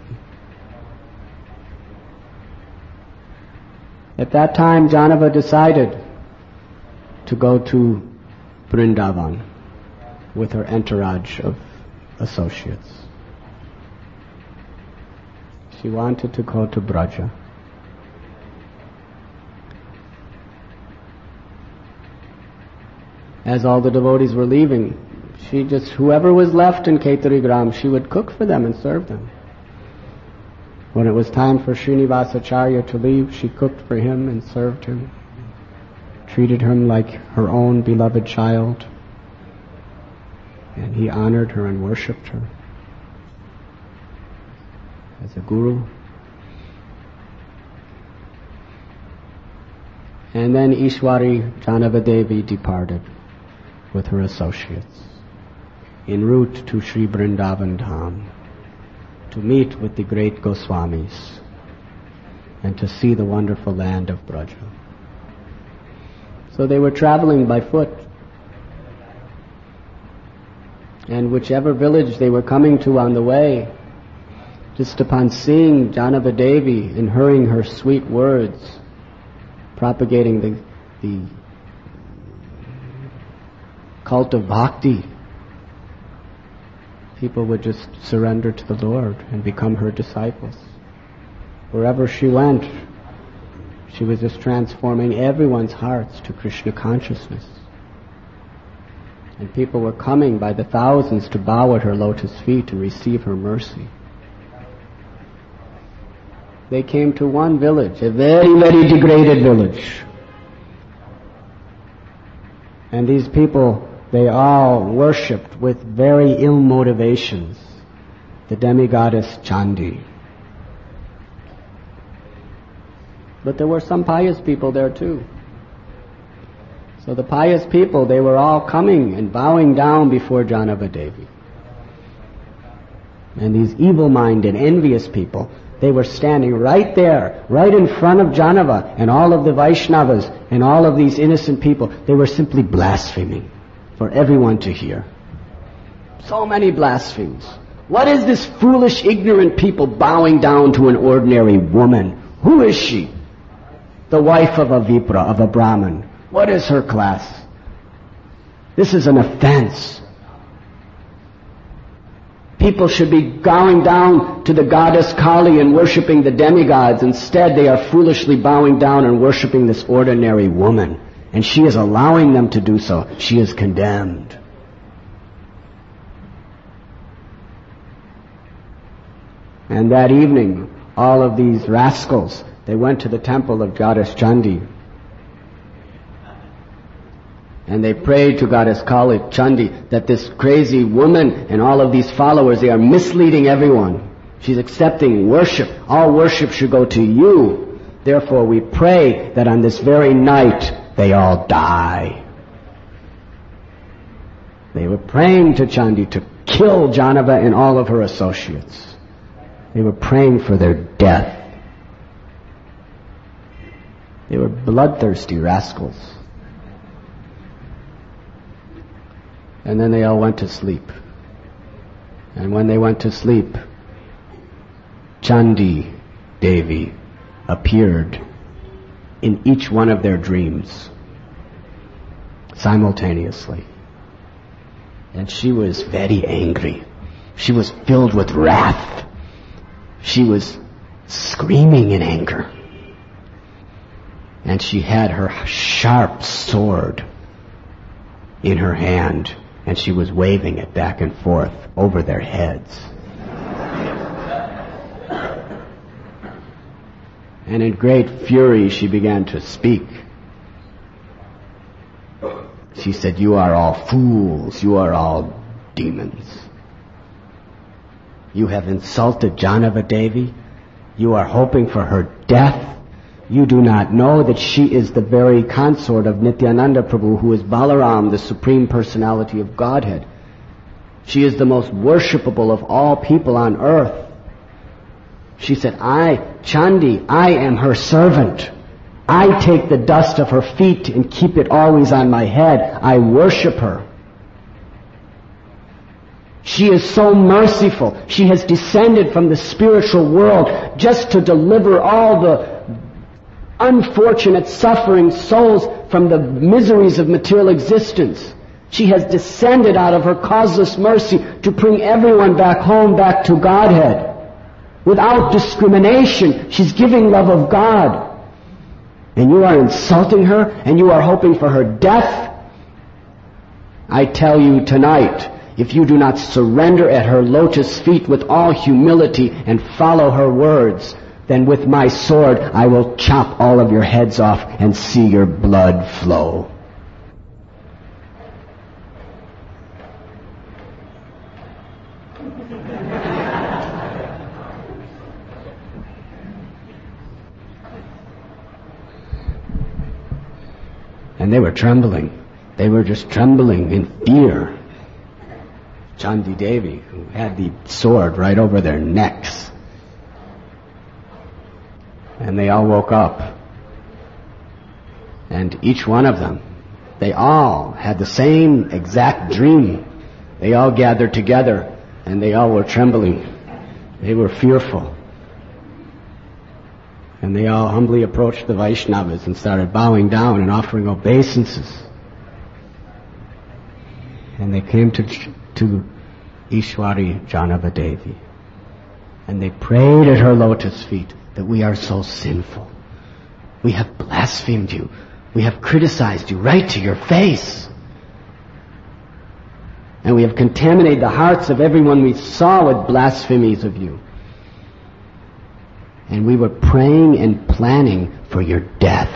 At that time, Janava decided to go to Vrindavan with her entourage of associates. She wanted to go to Braja. As all the devotees were leaving, whoever was left in Ketarigram, she would cook for them and serve them. When it was time for Srinivasacharya to leave, she cooked for him and served him, treated him like her own beloved child. And he honored her and worshipped her as a guru. And then Ishwari Janava Devi departed with her associates en route to Sri Vrindavan Dham to meet with the great Goswamis and to see the wonderful land of Braja. So they were traveling by foot. And whichever village they were coming to on the way, just upon seeing Janava Devi and hearing her sweet words, propagating the cult of bhakti, people would just surrender to the Lord and become her disciples. Wherever she went, she was just transforming everyone's hearts to Krishna consciousness. And people were coming by the thousands to bow at her lotus feet and receive her mercy. They came to one village, a very, very degraded village. And these people, they all worshipped with very ill motivations the demigoddess Chandi. But there were some pious people there too. So the pious people, they were all coming and bowing down before Janava Devi. And these evil-minded, envious people, they were standing right there, right in front of Janava and all of the Vaishnavas and all of these innocent people. They were simply blaspheming for everyone to hear. So many blasphemies. What is this foolish, ignorant people bowing down to an ordinary woman? Who is she? The wife of a Vipra, of a Brahmin. What is her class? This is an offense. People should be bowing down to the goddess Kali and worshipping the demigods. Instead, they are foolishly bowing down and worshipping this ordinary woman. And she is allowing them to do so. She is condemned. And that evening, all of these rascals, they went to the temple of Goddess Chandi. And they prayed to Goddess Kali, Chandi, that this crazy woman and all of these followers, they are misleading everyone. She's accepting worship. All worship should go to you. Therefore, we pray that on this very night, they all die. They were praying to Chandi to kill Janava and all of her associates. They were praying for their death. They were bloodthirsty rascals. And then they all went to sleep. And when they went to sleep, Chandi Devi appeared in each one of their dreams simultaneously. And she was very angry. She was filled with wrath. She was screaming in anger. And she had her sharp sword in her hand, and she was waving it back and forth over their heads. And in great fury she began to speak. She said, "You are all fools. You are all demons. You have insulted Janava Devi. You are hoping for her death. You do not know that she is the very consort of Nityananda Prabhu, who is Balaram, the Supreme Personality of Godhead. She is the most worshipable of all people on earth." She said, Chandi, I am her servant. I take the dust of her feet and keep it always on my head. I worship her. She is so merciful. She has descended from the spiritual world just to deliver all the unfortunate suffering souls from the miseries of material existence. She has descended out of her causeless mercy to bring everyone back home, back to Godhead. Without discrimination, she's giving love of God. And you are insulting her, and you are hoping for her death? I tell you tonight, if you do not surrender at her lotus feet with all humility and follow her words, then with my sword I will chop all of your heads off and see your blood flow. And they were trembling. They were just trembling in fear. Chandi Devi, who had the sword right over their necks. And they all woke up. And each one of them, they all had the same exact dream. They all gathered together, and they all were trembling. They were fearful. And they all humbly approached the Vaishnavas and started bowing down and offering obeisances. And they came to Ishwari Janava Devi. And they prayed at her lotus feet that we are so sinful. We have blasphemed you. We have criticized you right to your face. And we have contaminated the hearts of everyone we saw with blasphemies of you. And we were praying and planning for your death.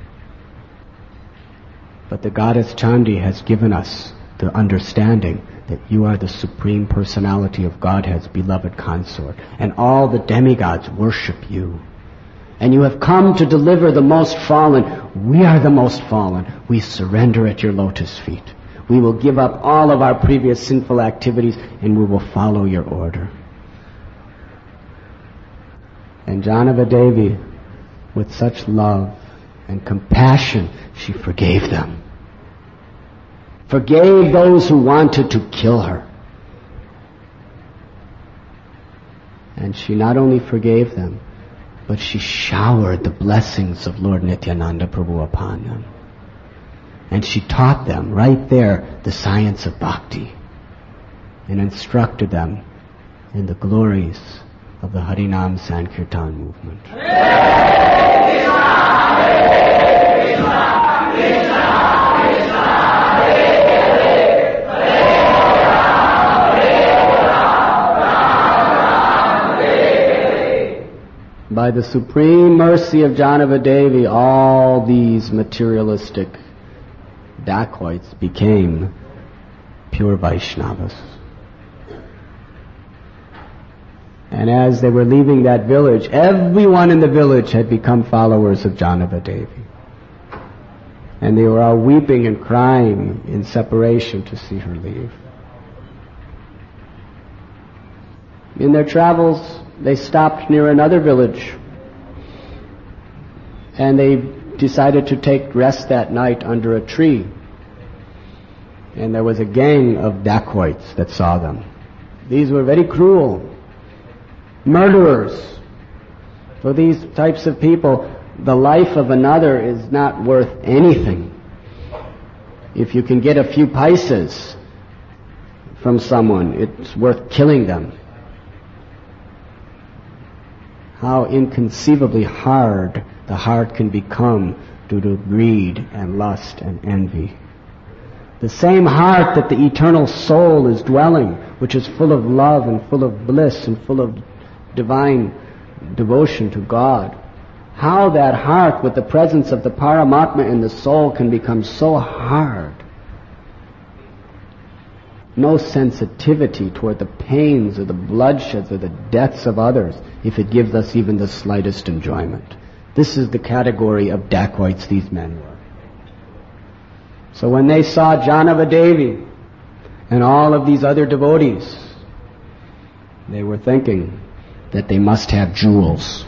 But the goddess Chandi has given us the understanding that you are the Supreme Personality of Godhead's beloved consort. And all the demigods worship you. and you have come to deliver the most fallen. We are the most fallen. We surrender at your lotus feet. We will give up all of our previous sinful activities, and we will follow your order. And Janava Devi, with such love and compassion, she forgave them. Forgave those who wanted to kill her. And she not only forgave them, but she showered the blessings of Lord Nityananda Prabhu upon them. And she taught them right there the science of bhakti and instructed them in the glories of the Harinam Sankirtan movement. By the supreme mercy of Janava Devi, all these materialistic dacoits became pure Vaishnavas. And as they were leaving that village, everyone in the village had become followers of Janava Devi. And they were all weeping and crying in separation to see her leave. In their travels, they stopped near another village, and they decided to take rest that night under a tree. And there was a gang of dacoits that saw them. These were very cruel, murderers. For these types of people, the life of another is not worth anything. If you can get a few paisas from someone, it's worth killing them. How inconceivably hard the heart can become due to greed and lust and envy. The same heart that the eternal soul is dwelling, which is full of love and full of bliss and full of divine devotion to God. How that heart, with the presence of the Paramatma in the soul, can become so hard. No sensitivity toward the pains or the bloodsheds or the deaths of others if it gives us even the slightest enjoyment. This is the category of dacoits these men were. So when they saw Janava Devi and all of these other devotees, they were thinking that they must have jewels.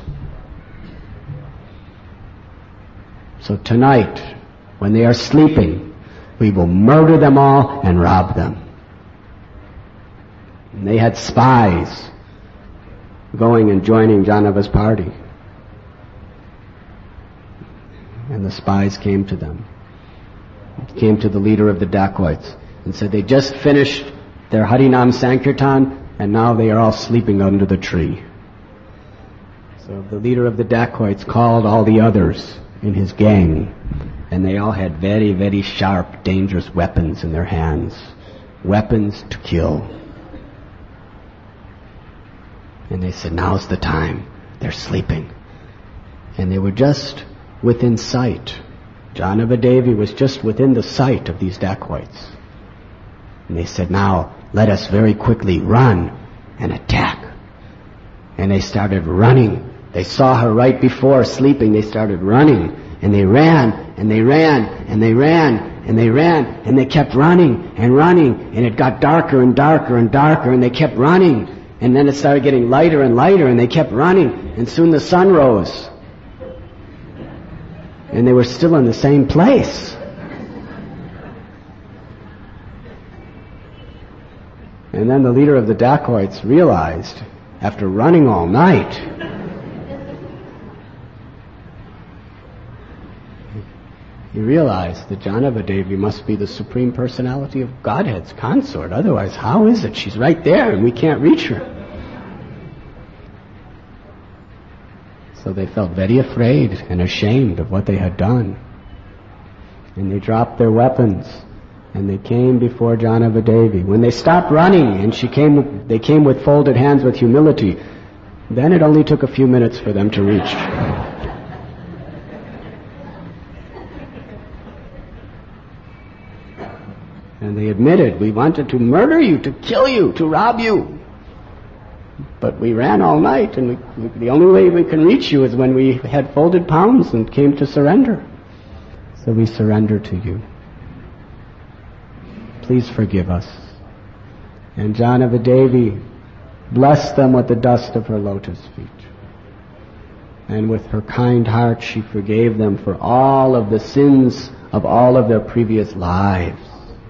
So tonight, when they are sleeping, we will murder them all and rob them. And they had spies going and joining Janava's party. And the spies came to them. Came to the leader of the dacoits and said they just finished their Harinam Sankirtan and now they are all sleeping under the tree. So the leader of the dacoits called all the others in his gang, and they all had very, very sharp, dangerous weapons in their hands. Weapons to kill. And they said, now's the time. They're sleeping. And they were just within sight. Janava Devi was just within the sight of these dacoits. And they said, now let us very quickly run and attack. And they started running. They saw her right before sleeping. They started running. And they ran, and they ran, and they ran, and they ran, and they kept running and running. And it got darker and darker and darker, and they kept running. And then it started getting lighter and lighter, and they kept running. And soon the sun rose. And they were still in the same place. And then the leader of the dacoits realized, after running all night, he realized that Janava Devi must be the Supreme Personality of Godhead's consort. Otherwise, how is it? She's right there and we can't reach her. So they felt very afraid and ashamed of what they had done. And they dropped their weapons and they came before Janava Devi. When they stopped running and they came with folded hands with humility, then it only took a few minutes for them to reach. And they admitted, we wanted to murder you, to kill you, to rob you. But we ran all night, and the only way we can reach you is when we had folded palms and came to surrender. So we surrender to you. Please forgive us. And Janava Devi blessed them with the dust of her lotus feet. And with her kind heart, she forgave them for all of the sins of all of their previous lives,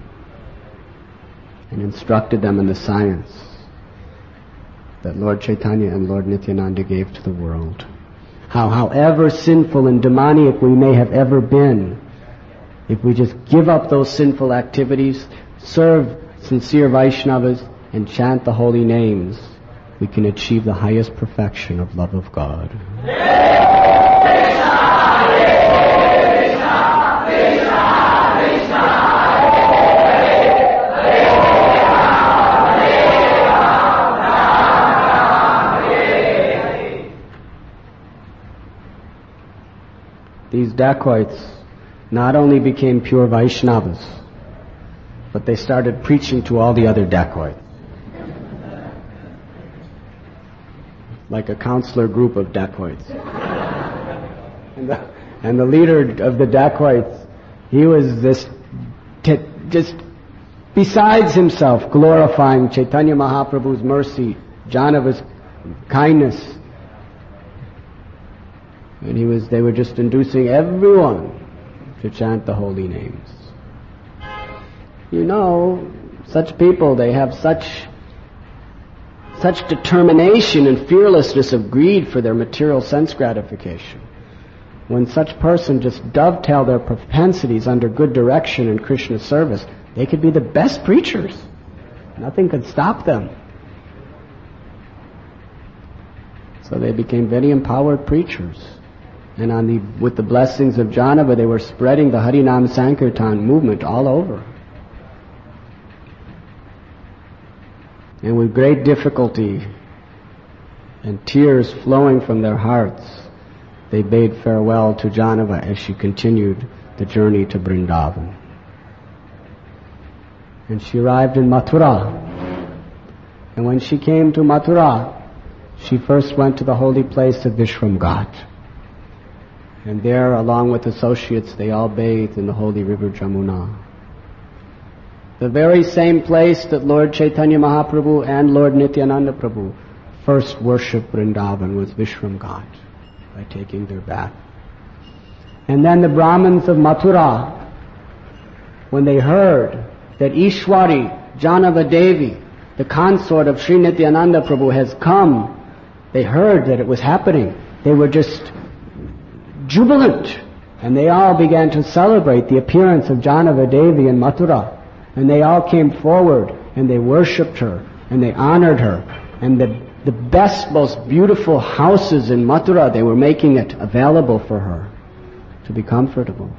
and instructed them in the science that Lord Chaitanya and Lord Nityananda gave to the world. However sinful and demoniac we may have ever been, if we just give up those sinful activities, serve sincere Vaishnavas, and chant the holy names, we can achieve the highest perfection of love of God. These dacoits not only became pure Vaishnavas, but they started preaching to all the other dacoits. Like a counselor group of dacoits. And the leader of the dacoits, he was just besides himself, glorifying Chaitanya Mahaprabhu's mercy, Janava's kindness. And they were just inducing everyone to chant the holy names. You know, such people, they have such determination and fearlessness of greed for their material sense gratification. When such person just dovetail their propensities under good direction in Krishna service, they could be the best preachers. Nothing could stop them. So they became very empowered preachers. And with the blessings of Janava, they were spreading the Harinam Sankirtan movement all over. And with great difficulty and tears flowing from their hearts, they bade farewell to Janava as she continued the journey to Vrindavan. And she arrived in Mathura. And when she came to Mathura, she first went to the holy place of Vishramghat. And there, along with associates, they all bathed in the holy river Jamuna. The very same place that Lord Chaitanya Mahaprabhu and Lord Nityananda Prabhu first worshipped Vrindavan was Vishramghat, by taking their bath. And then the Brahmins of Mathura, when they heard that Ishwari, Janava Devi, the consort of Sri Nityananda Prabhu, has come, they heard that it was happening. They were just jubilant, and they all began to celebrate the appearance of Janava Devi in Mathura. And they all came forward, and they worshipped her, and they honored her. And the best, most beautiful houses in Mathura, they were making it available for her to be comfortable.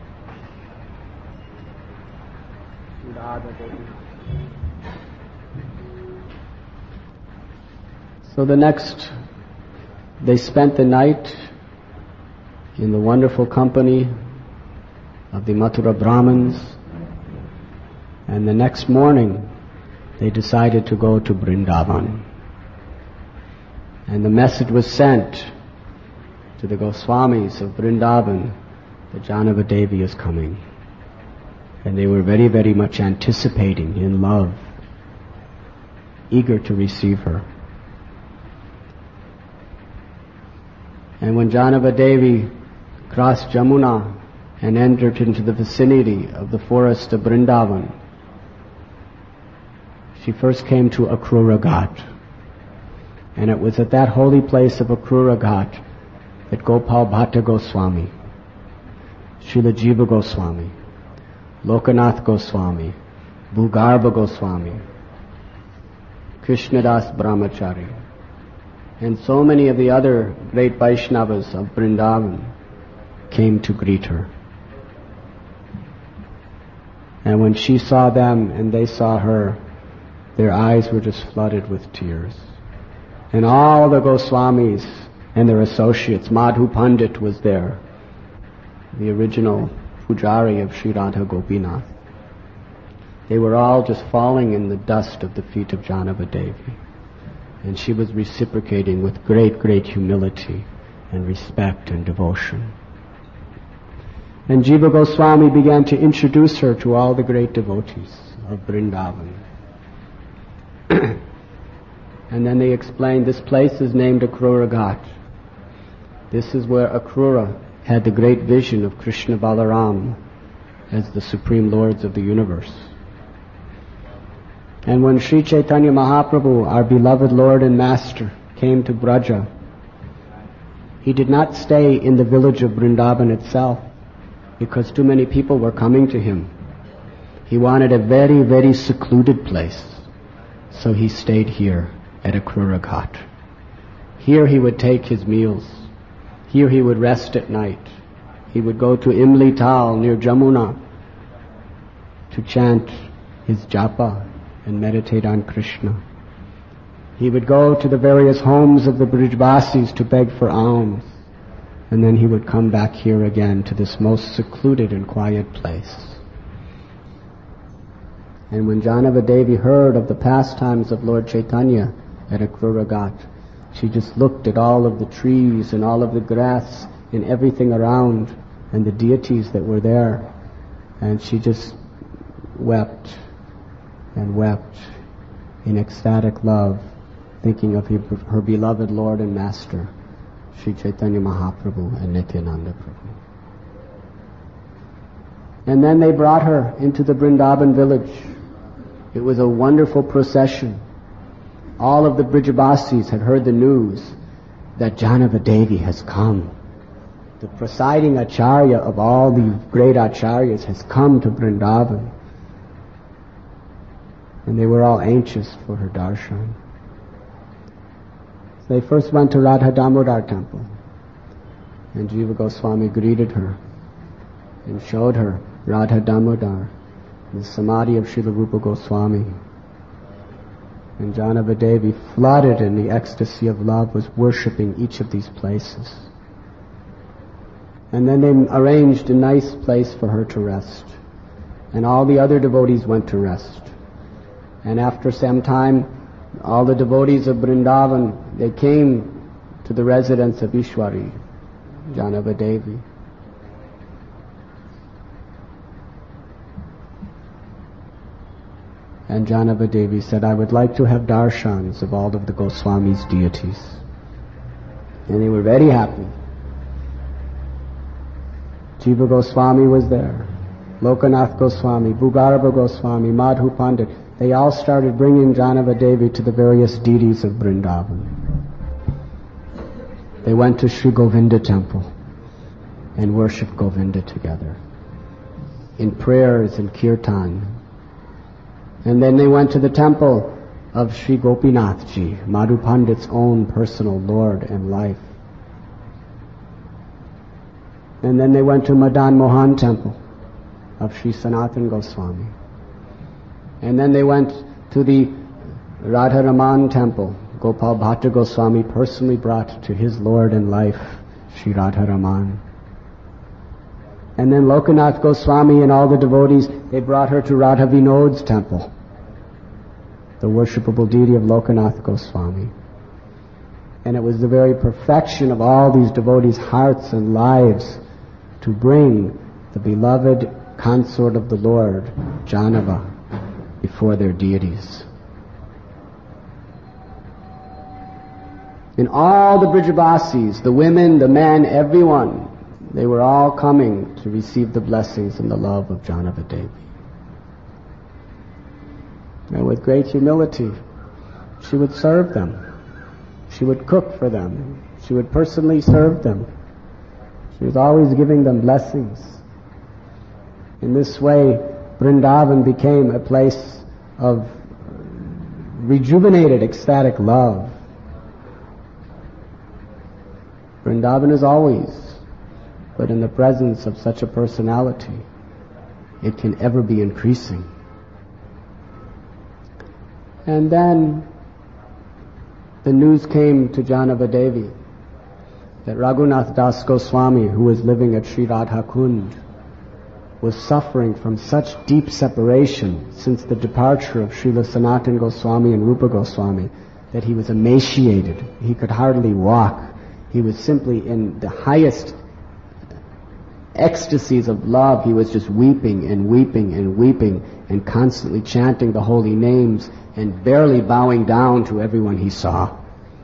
So they spent the night in the wonderful company of the Mathura Brahmins. And the next morning, they decided to go to Vrindavan. And the message was sent to the Goswamis of Vrindavan that Janava Devi is coming. And they were very, very much anticipating in love, eager to receive her. And when Janava Devi crossed Jamuna and entered into the vicinity of the forest of Vrindavan, she first came to Akrura Ghat. And it was at that holy place of Akrura Ghat that Gopal Bhatta Goswami, Srila Jiva Goswami, Lokanath Goswami, Bhugarbha Goswami, Krishnadas Brahmachari, and so many of the other great Vaishnavas of Vrindavan came to greet her. And when she saw them and they saw her, their eyes were just flooded with tears. And all the Goswamis and their associates, Madhu Pandit was there, the original Pujari of Sri Radha Gopinath. They were all just falling in the dust of the feet of Janava Devi. And she was reciprocating with great, great humility and respect and devotion. And Jiva Goswami began to introduce her to all the great devotees of Vrindavan. And then they explained this place is named Akrura Ghat. This is where Akrura had the great vision of Krishna Balaram as the Supreme Lords of the universe. And when Sri Chaitanya Mahaprabhu, our beloved Lord and Master, came to Braja, he did not stay in the village of Vrindavan itself because too many people were coming to him. He wanted a very, very secluded place. So he stayed here at Akrura Ghat. Here he would take his meals. Here he would rest at night. He would go to Imli Tal near Jamuna to chant his japa and meditate on Krishna. He would go to the various homes of the Brijvasis to beg for alms. And then he would come back here again to this most secluded and quiet place. And when Janava Devi heard of the pastimes of Lord Chaitanya at Akrura Ghat, she just looked at all of the trees and all of the grass and everything around and the deities that were there. And she just wept and wept in ecstatic love, thinking of her beloved Lord and Master, Sri Chaitanya Mahaprabhu and Nityananda Prabhu. And then they brought her into the Vrindavan village. It was a wonderful procession. All of the Brijavasis had heard the news that Janava Devi has come. The presiding Acharya of all the great Acharyas has come to Vrindavan. And they were all anxious for her darshan. So they first went to Radha Damodar temple. And Jiva Goswami greeted her and showed her Radha Damodar, the samadhi of Srila Rupa Goswami. And Janava Devi, flooded in the ecstasy of love, was worshipping each of these places. And then they arranged a nice place for her to rest. And all the other devotees went to rest. And after some time, all the devotees of Vrindavan, they came to the residence of Ishwari, Janava Devi. And Janava Devi said, I would like to have darshans of all of the Goswami's deities. And they were very happy. Jiva Goswami was there. Lokanath Goswami, Bhugarabha Goswami, Madhu Pandit. They all started bringing Janava Devi to the various deities of Vrindavan. They went to Sri Govinda temple and worshipped Govinda together in prayers and kirtan. And then they went to the temple of Sri Gopinathji, Madhu Pandit's own personal lord and life. And then they went to Madan Mohan temple of Sri Sanatan Goswami. And then they went to the Radha Raman temple. Gopal Bhatta Goswami personally brought to his lord and life, Sri Radha Raman. And then Lokanath Goswami and all the devotees, they brought her to Radha Vinod's temple, the worshipable deity of Lokanath Goswami. And it was the very perfection of all these devotees' hearts and lives to bring the beloved consort of the Lord, Janava, before their deities. And all the Brijavasis, the women, the men, everyone, they were all coming to receive the blessings and the love of Janava Devi. And with great humility, she would serve them. She would cook for them. She would personally serve them. She was always giving them blessings. In this way, Vrindavan became a place of rejuvenated, ecstatic love. Vrindavan is always, but in the presence of such a personality, it can ever be increasing. And then the news came to Janava Devi that Raghunath Das Goswami, who was living at Sri Radha Kund, was suffering from such deep separation since the departure of Srila Sanatan Goswami and Rupa Goswami, that he was emaciated. He could hardly walk. He was simply in the highest ecstasies of love. He was just weeping and weeping and weeping and constantly chanting the holy names and barely bowing down to everyone he saw.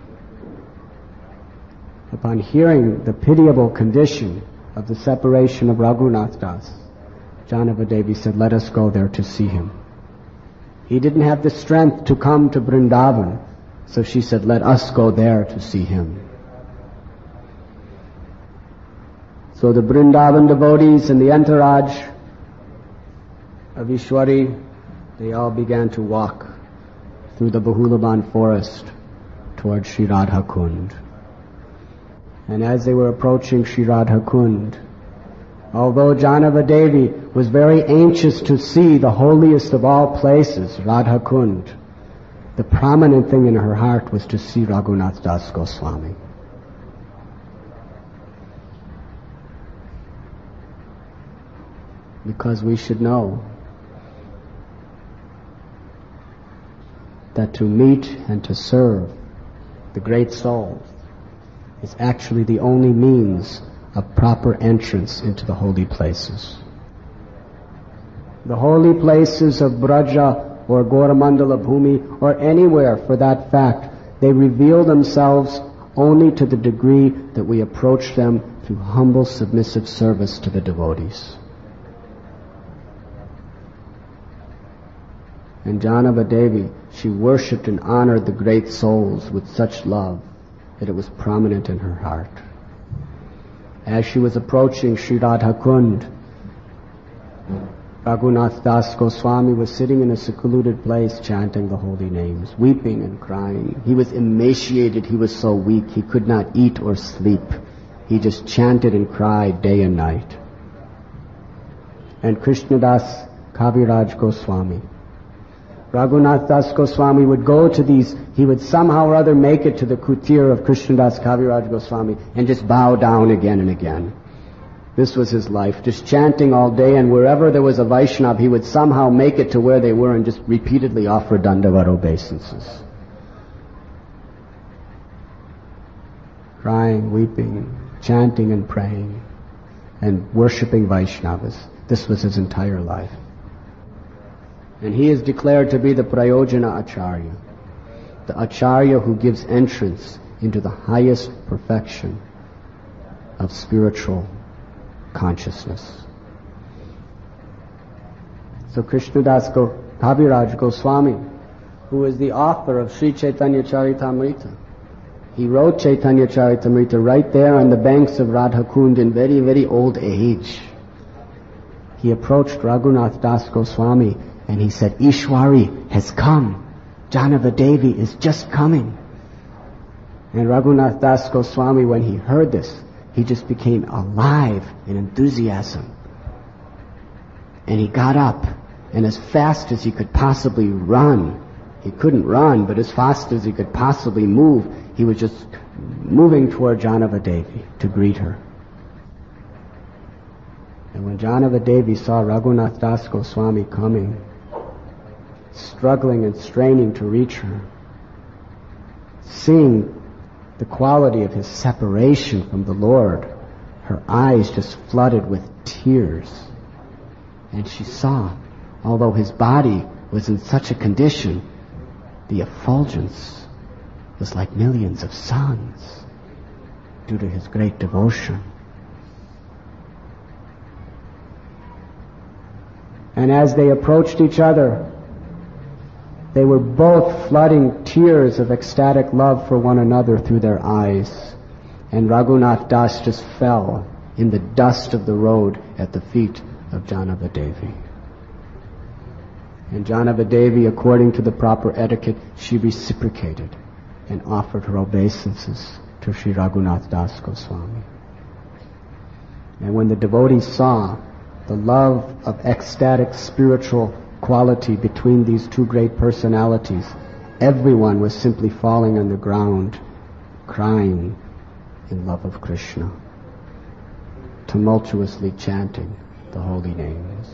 Upon hearing the pitiable condition of the separation of Raghunath Das, Janavadevi said, let us go there to see him. He didn't have the strength to come to Vrindavan, so she said, let us go there to see him. So the Vrindavan devotees and the entourage of Ishwari, they all began to walk through the Bahulaban forest towards Sri Radha Kund. And as they were approaching Sri Radha Kund, although Janavadevi was very anxious to see the holiest of all places, Radha Kund, the prominent thing in her heart was to see Raghunath Das Goswami. Because we should know that to meet and to serve the great souls is actually the only means of proper entrance into the holy places. The holy places of Braja or Gauramandala Bhumi or anywhere for that fact, they reveal themselves only to the degree that we approach them through humble submissive service to the devotees. And Janavadevi, she worshipped and honored the great souls with such love that it was prominent in her heart. As she was approaching Sri Radha Kund, Raghunath Das Goswami was sitting in a secluded place chanting the holy names, weeping and crying. He was emaciated, he was so weak, he could not eat or sleep. He just chanted and cried day and night. And Krishnadas Kaviraj Goswami, Raghunath Das Goswami would go to these, he would somehow or other make it to the kutir of Krishnadas Kaviraj Goswami and just bow down again and again. This was his life, just chanting all day, and wherever there was a Vaishnav, he would somehow make it to where they were and just repeatedly offer dandavat obeisances. Crying, weeping, chanting and praying, and worshipping Vaishnavas. This was his entire life. And he is declared to be the Prayojana Acharya, the Acharya who gives entrance into the highest perfection of spiritual consciousness. So Krishnadas Kaviraj Goswami, who is the author of Sri Chaitanya Charitamrita, he wrote Chaitanya Charitamrita right there on the banks of Radha Kund in very, very old age. He approached Raghunath Das Goswami and he said, Ishwari has come. Janavadevi is just coming. And Raghunath Das Goswami, when he heard this, he just became alive in enthusiasm. And he got up, and as fast as he could possibly run, he couldn't run, but as fast as he could possibly move, he was just moving toward Janavadevi to greet her. And when Janavadevi saw Raghunath Das Goswami coming, struggling and straining to reach her, seeing the quality of his separation from the Lord, her eyes just flooded with tears. And she saw, although his body was in such a condition, the effulgence was like millions of suns due to his great devotion. And as they approached each other, they were both flooding tears of ecstatic love for one another through their eyes. And Raghunath Das just fell in the dust of the road at the feet of Janavadevi. And Janavadevi, according to the proper etiquette, she reciprocated and offered her obeisances to Sri Raghunath Das Goswami. And when the devotees saw the love of ecstatic spiritual quality between these two great personalities, everyone was simply falling on the ground, crying in love of Krishna, tumultuously chanting the holy names.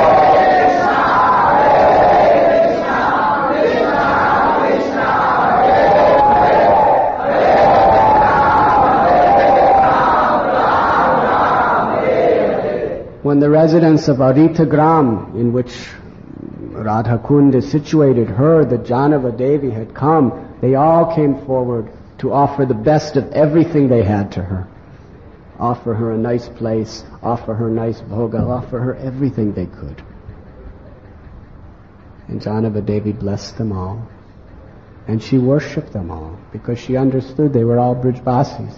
Hare Krishna, Krishna Krishna, Krishna when the residents of Aritagram, in which Radha Kund is situated, heard that Janava Devi had come, they all came forward to offer the best of everything they had to her. Offer her a nice place, offer her nice bhoga, offer her everything they could. And Janava Devi blessed them all. And she worshipped them all because she understood they were all Brijbasis.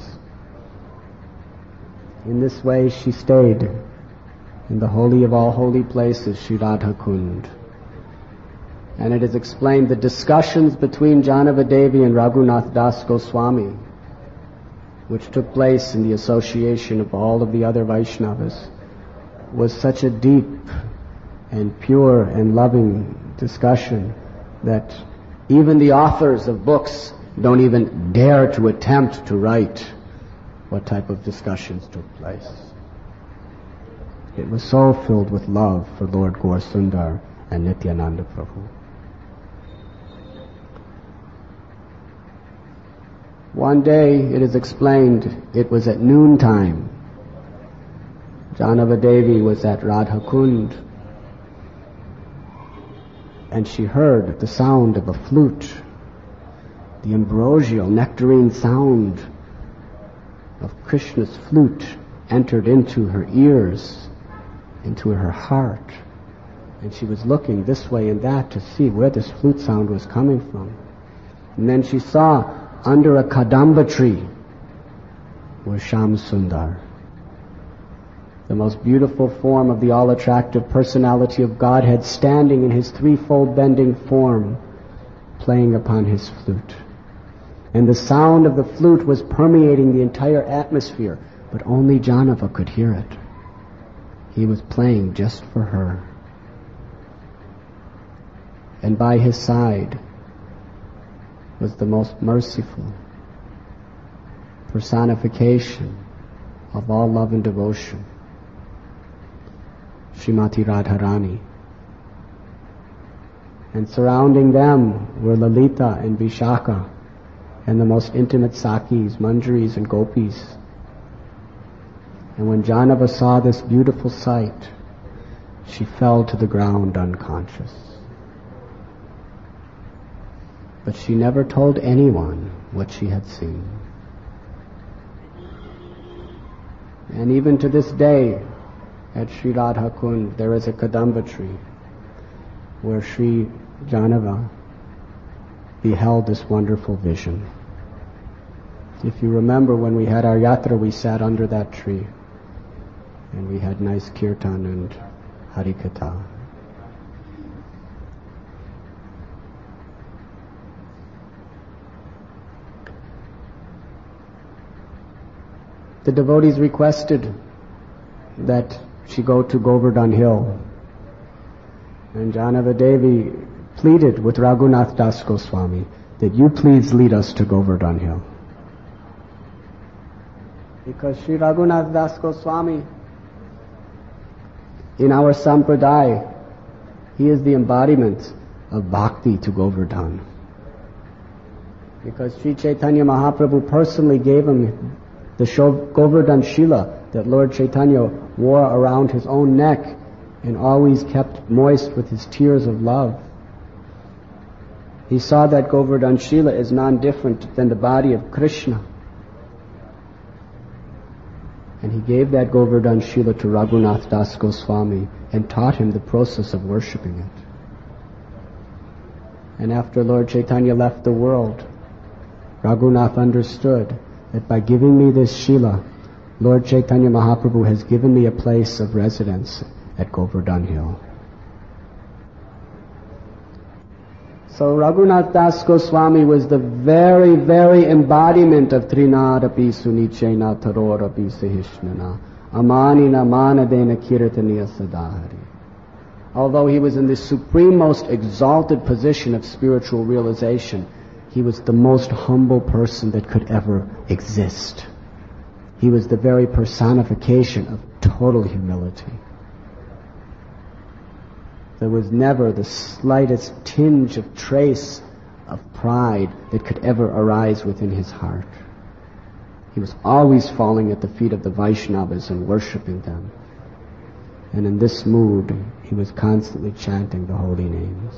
In this way she stayed in the holy of all holy places, Sri Radha Kund. And it is explained the discussions between Janava Devi and Raghunath Das Goswami, which took place in the association of all of the other Vaishnavas, was such a deep and pure and loving discussion that even the authors of books don't even dare to attempt to write what type of discussions took place. It was so filled with love for Lord Gaur Sundar and Nityananda Prabhu. One day, it is explained, it was at noontime. Janava Devi was at Radha Kund, and she heard the sound of a flute, the ambrosial, nectarine sound of Krishna's flute entered into her ears, into her heart, and she was looking this way and that to see where this flute sound was coming from. And then she saw under a kadamba tree was Sham Sundar, the most beautiful form of the all-attractive personality of Godhead, standing in his threefold bending form, playing upon his flute. And the sound of the flute was permeating the entire atmosphere, but only Janava could hear it. He was playing just for her. And by his side was the most merciful personification of all love and devotion, Srimati Radharani. And surrounding them were Lalita and Vishaka and the most intimate Sakis, Manjaris and Gopis. And when Janava saw this beautiful sight, she fell to the ground unconscious. But she never told anyone what she had seen. And even to this day, at Sri Radha Kund, there is a Kadamba tree where Sri Janava beheld this wonderful vision. If you remember, when we had our yatra, we sat under that tree and we had nice kirtan and harikatha. The devotees requested that she go to Govardhan Hill, and Janava Devi pleaded with Raghunath Das Goswami that you please lead us to Govardhan Hill. Because Sri Raghunath Das Goswami, in our sampradaya, he is the embodiment of bhakti to Govardhan. Because Sri Chaitanya Mahaprabhu personally gave him the Govardhan Shila that Lord Chaitanya wore around his own neck and always kept moist with his tears of love. He saw that Govardhan Shila is non-different than the body of Krishna. And he gave that Govardhan Shila to Raghunath Das Goswami and taught him the process of worshipping it. And after Lord Chaitanya left the world, Raghunath understood that by giving me this Shila, Lord Chaitanya Mahaprabhu has given me a place of residence at Govardhan Hill. So Raghunath Das Goswami was the very, very embodiment of Trinadapi Sunichena Tarorapi Sahishnana Amanina Manadena Kirtaniya Sadahari. Although he was in the supreme most exalted position of spiritual realization, he was the most humble person that could ever exist. He was the very personification of total humility. There was never the slightest tinge of trace of pride that could ever arise within his heart. He was always falling at the feet of the Vaishnavas and worshipping them. And in this mood, he was constantly chanting the holy names.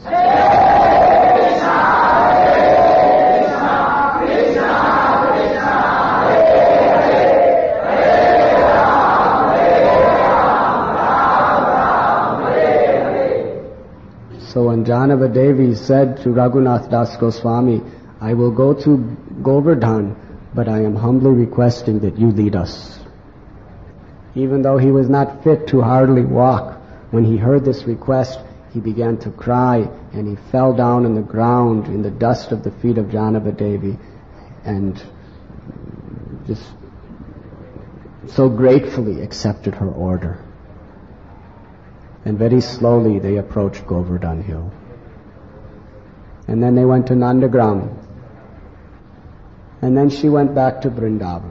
So when Janava Devi said to Raghunath Das Goswami, I will go to Govardhan, but I am humbly requesting that you lead us. Even though he was not fit to hardly walk, when he heard this request, he began to cry, and he fell down on the ground in the dust of the feet of Janava Devi, and just so gratefully accepted her order. And very slowly they approached Govardhan Hill. And then they went to Nandagram. And then she went back to Vrindavan.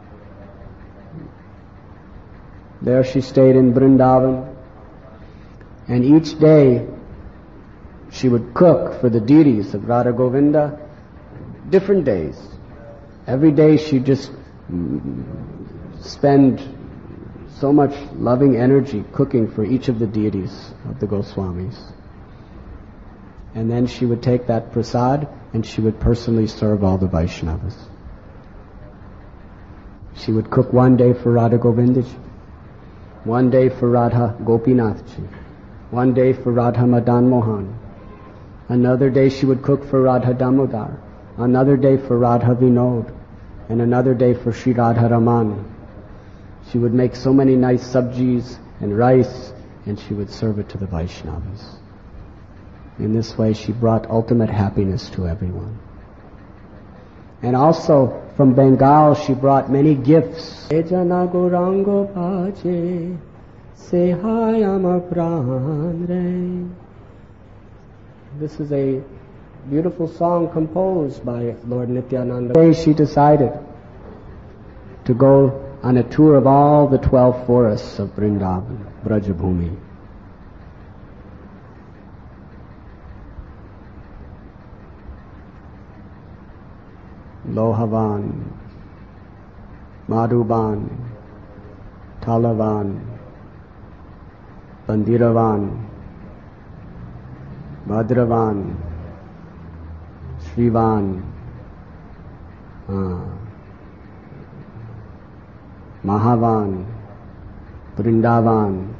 There she stayed in Vrindavan. And each day she would cook for the deities of Radha Govinda different days. Every day she'd just spend so much loving energy cooking for each of the deities of the Goswamis. And then she would take that prasad and she would personally serve all the Vaishnavas. She would cook one day for Radha Govindaji, one day for Radha Gopinathji, one day for Radha Madan Mohan. Another day she would cook for Radha Damodar, another day for Radha Vinod, and another day for Sri Radha Raman. She would make so many nice sabjis and rice, and she would serve it to the Vaishnavas. In this way, she brought ultimate happiness to everyone. And also, from Bengal, she brought many gifts. This is a beautiful song composed by Lord Nityananda. She decided to go on a tour of all the 12 forests of Vrindavan, Brajabhumi. Lohavan, Madhuban, Talavan, Bandiravan, Bhadravan, Srivan, Mahavan, Vrindavan,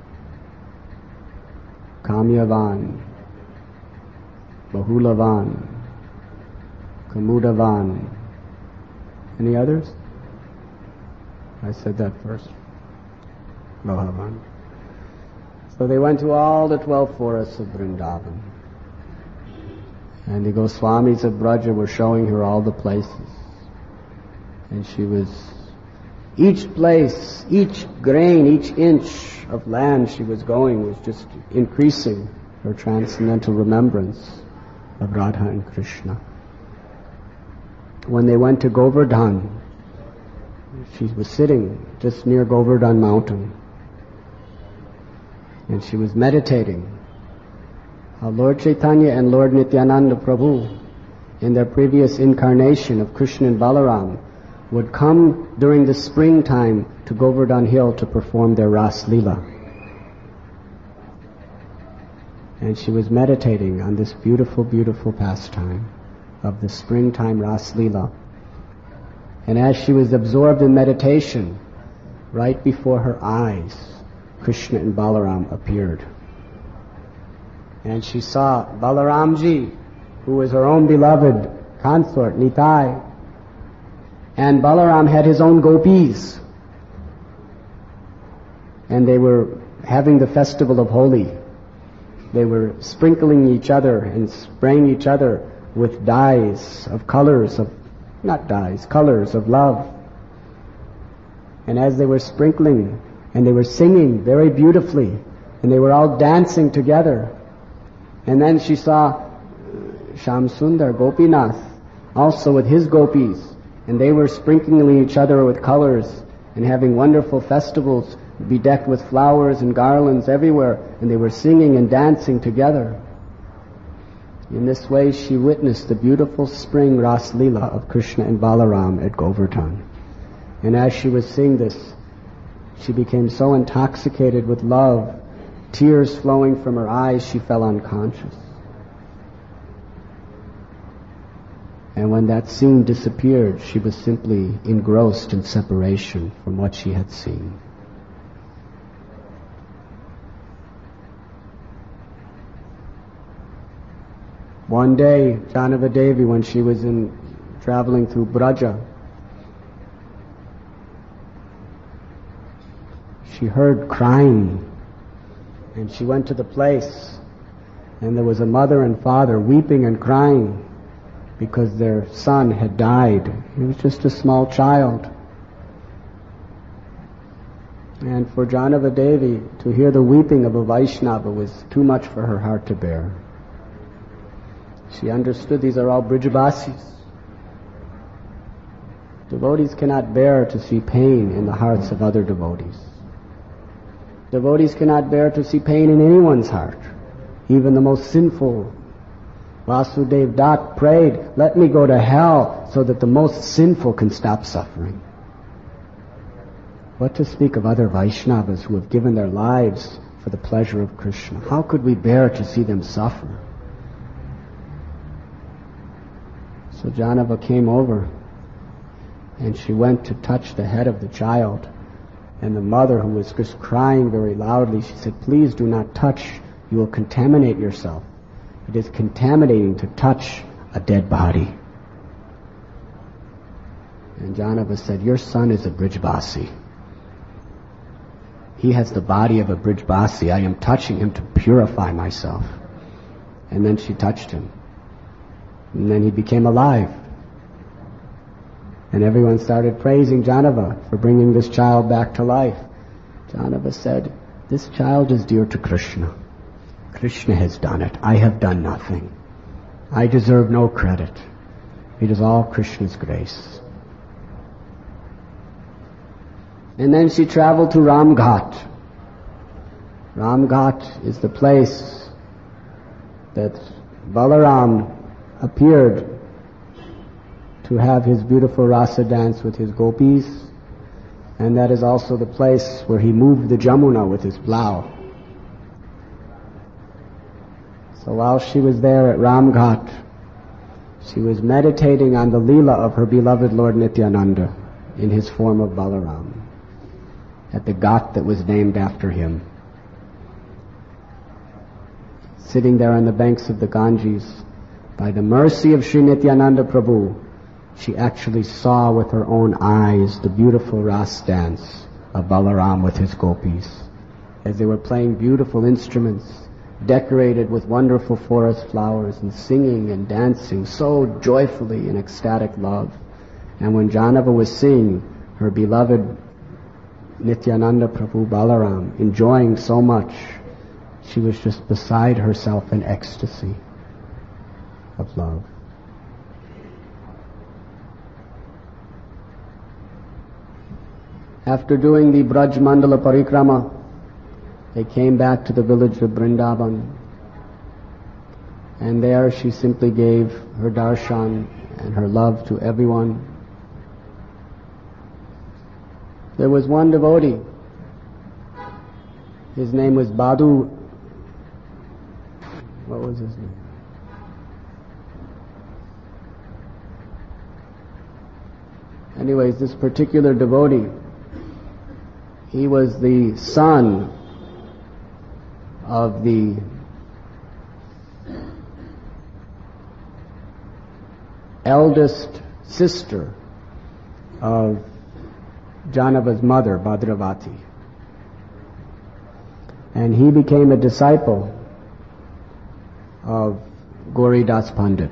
Kamyavan, Bahulavan, Kamudavan. Any others? I said that first. Mahavan. So they went to all the 12 forests of Vrindavan. And the Goswamis of Braja were showing her all the places. And she was, each place, each grain, each inch of land she was going was just increasing her transcendental remembrance of Radha and Krishna. When they went to Govardhan, she was sitting just near Govardhan mountain. And she was meditating how Lord Chaitanya and Lord Nityananda Prabhu, in their previous incarnation of Krishna and Balaram, would come during the springtime to Govardhan Hill to perform their Ras Leela. And she was meditating on this beautiful, beautiful pastime of the springtime Ras Leela. And as she was absorbed in meditation, right before her eyes, Krishna and Balaram appeared. And she saw Balaramji, who was her own beloved consort, Nitai. And Balaram had his own gopis. And they were having the festival of Holi. They were sprinkling each other and spraying each other with dyes of colors of, not dyes, colors of love. And as they were sprinkling, and they were singing very beautifully, and they were all dancing together. And then she saw Shamsundar, Gopinath, also with his gopis, and they were sprinkling each other with colors and having wonderful festivals, bedecked with flowers and garlands everywhere, and they were singing and dancing together. In this way she witnessed the beautiful spring Ras Leela of Krishna and Balaram at Govardhan. And as she was seeing this, She became so intoxicated with love, tears flowing from her eyes, she fell unconscious. And when that scene disappeared, she was simply engrossed in separation from what she had seen. One day, Janava Devi, when she was traveling through Braja, she heard crying, and she went to the place, and there was a mother and father weeping and crying because their son had died. He was just a small child. And for Janava Devi to hear the weeping of a Vaishnava was too much for her heart to bear. She understood these are all Brijabasis. Devotees cannot bear to see pain in the hearts of other devotees. Devotees cannot bear to see pain in anyone's heart, even the most sinful. Vasudev Dutt prayed, let me go to hell so that the most sinful can stop suffering. What to speak of other Vaishnavas who have given their lives for the pleasure of Krishna? How could we bear to see them suffer? So Janava came over and she went to touch the head of the child. And the mother, who was just crying very loudly, she said, please do not touch. You will contaminate yourself. It is contaminating to touch a dead body. And Janava said, your son is a Brijbasi. He has the body of a Brijbasi. I am touching him to purify myself. And then she touched him. And then he became alive. And everyone started praising Janava for bringing this child back to life. Janava said, this child is dear to Krishna. Krishna has done it. I have done nothing. I deserve no credit. It is all Krishna's grace. And then she traveled to Ramghat. Ramghat is the place that Balaram appeared to have his beautiful rasa dance with his gopis, and that is also the place where he moved the Jamuna with his plow. So while she was there at Ramghat, she was meditating on the Leela of her beloved Lord Nityananda in his form of Balaram, at the ghat that was named after him. Sitting there on the banks of the Ganges, by the mercy of Sri Nityananda Prabhu, she actually saw with her own eyes the beautiful ras dance of Balaram with his gopis, as they were playing beautiful instruments, decorated with wonderful forest flowers, and singing and dancing so joyfully in ecstatic love. And when Janava was seeing her beloved Nityananda Prabhu Balaram enjoying so much, she was just beside herself in ecstasy of love. After doing the Braj Mandala Parikrama, they came back to the village of Vrindavan. And there she simply gave her darshan and her love to everyone. There was one devotee. His name was Badhu. What was his name? Anyways, this particular devotee, he was the son of the eldest sister of Janava's mother, Bhadravati. And he became a disciple of Gauri Das Pandit.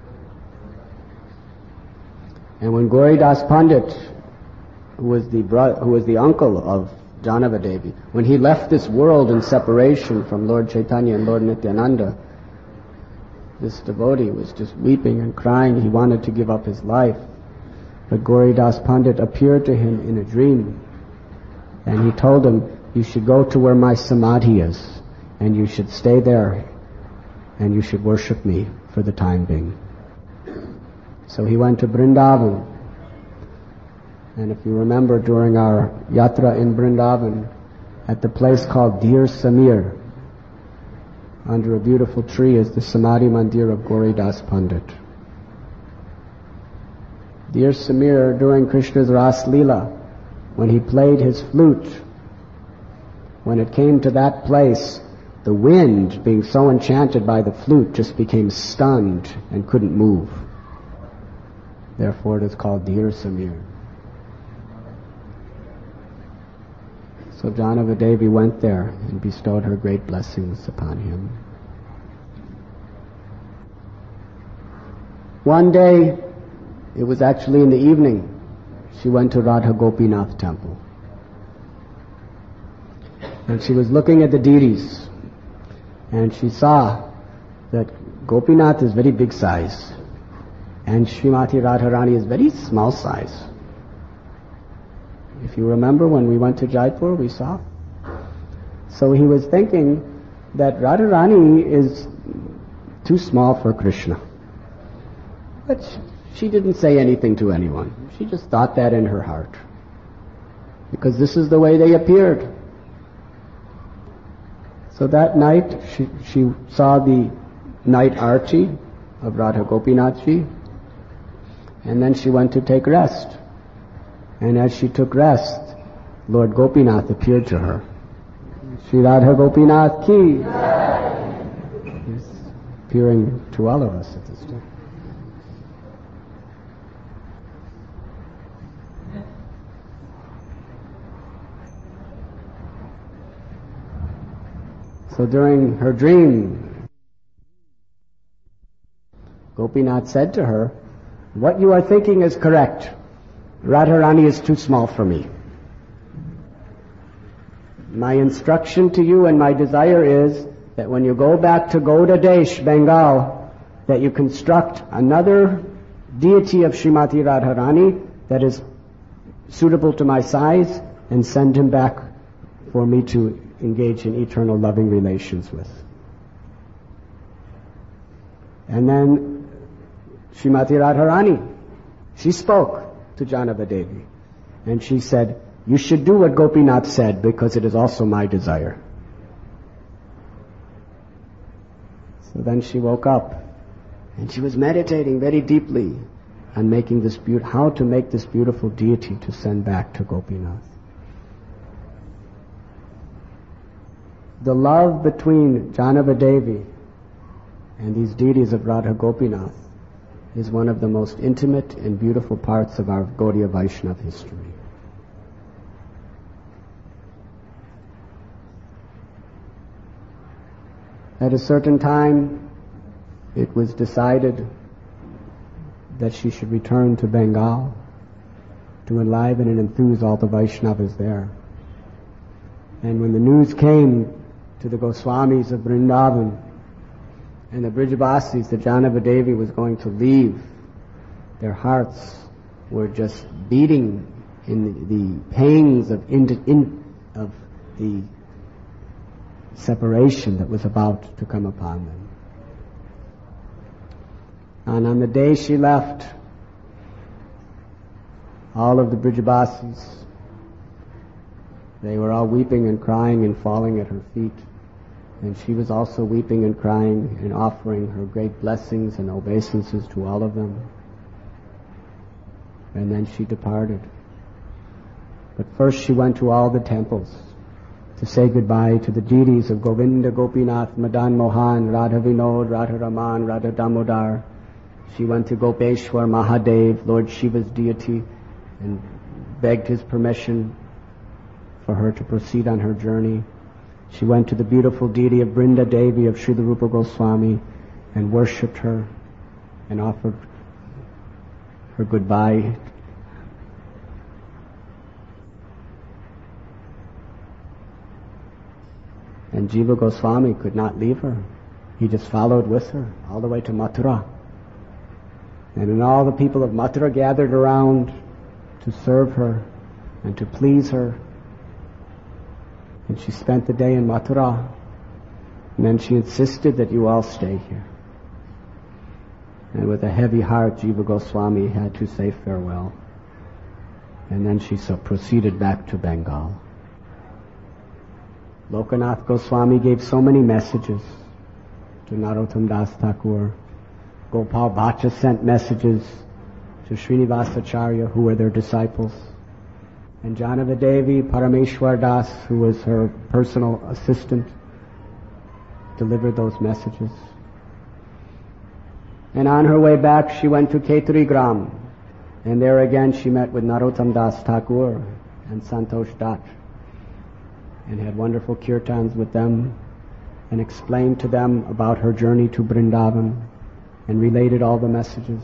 And when Gauri Das Pandit, who was the uncle of Janava Devi, when he left this world in separation from Lord Chaitanya and Lord Nityananda, this devotee was just weeping and crying. He wanted to give up his life. But Gauri Das Pandit appeared to him in a dream, and he told him, you should go to where my samadhi is, and you should stay there, and you should worship me for the time being. So he went to Vrindavan, And if you remember, during our yatra in Vrindavan, at the place called Dhir Samir, under a beautiful tree is the Samadhi Mandir of Gauri Das Pandit. Dhir Samir, during Krishna's Ras Leela, when he played his flute, when it came to that place, the wind, being so enchanted by the flute, just became stunned and couldn't move. Therefore it is called Dhir Samir. So Janava-Devi went there and bestowed her great blessings upon him. One day, it was actually in the evening, she went to Radha Gopinath temple. And she was looking at the deities, and she saw that Gopinath is very big size, and Srimati Radharani is very small size. If you remember, when we went to Jaipur, we saw. So he was thinking that Radharani is too small for Krishna. But she didn't say anything to anyone. She just thought that in her heart, because this is the way they appeared. So that night, she saw the night arti of Radha Gopinathji, and then she went to take rest. And as she took rest, Lord Gopinath appeared to her. Shri Radha Gopinath ki. He's appearing to all of us at this time. So during her dream, Gopinath said to her, "What you are thinking is correct. Radharani is too small for me. My instruction to you and my desire is that when you go back to Gauda Desh, Bengal, that you construct another deity of Srimati Radharani that is suitable to my size and send him back for me to engage in eternal loving relations with." And then Srimati Radharani, she spoke to Janava-Devi, and she said, "You should do what Gopinath said, because it is also my desire." So then she woke up, and she was meditating very deeply on making this how to make this beautiful deity to send back to Gopinath. The love between Janava-Devi and these deities of Radha Gopinath is one of the most intimate and beautiful parts of our Gaudiya Vaishnava history. At a certain time, it was decided that she should return to Bengal to enliven and enthuse all the Vaishnavas there. And when the news came to the Goswamis of Vrindavan and the Brijavasis that Janava-Devi was going to leave, their hearts were just beating in the pangs of the separation that was about to come upon them. And on the day she left, all of the Brijavasis, they were all weeping and crying and falling at her feet. And she was also weeping and crying and offering her great blessings and obeisances to all of them. And then she departed. But first she went to all the temples to say goodbye to the deities of Govinda, Gopinath, Madan Mohan, Radha Vinod, Radha Raman, Radha Damodar. She went to Gopeshwar Mahadev, Lord Shiva's deity, and begged his permission for her to proceed on her journey. She went to the beautiful deity of Brinda Devi of Srila Rupa Goswami and worshipped her and offered her goodbye. And Jiva Goswami could not leave her. He just followed with her all the way to Mathura. And when all the people of Mathura gathered around to serve her and to please her, and she spent the day in Mathura, and then she insisted that you all stay here. And with a heavy heart, Jiva Goswami had to say farewell. And then she proceeded back to Bengal. Lokanath Goswami gave so many messages to Narottam Das Thakur. Gopal Bhatta sent messages to Srinivasacharya, who were their disciples. And Janavadevi Parameshwar Das, who was her personal assistant, delivered those messages. And on her way back, she went to Keturi Gram. And there again she met with Narottam Das Thakur and Santosh Dutt, and had wonderful kirtans with them, and explained to them about her journey to Vrindavan, and related all the messages.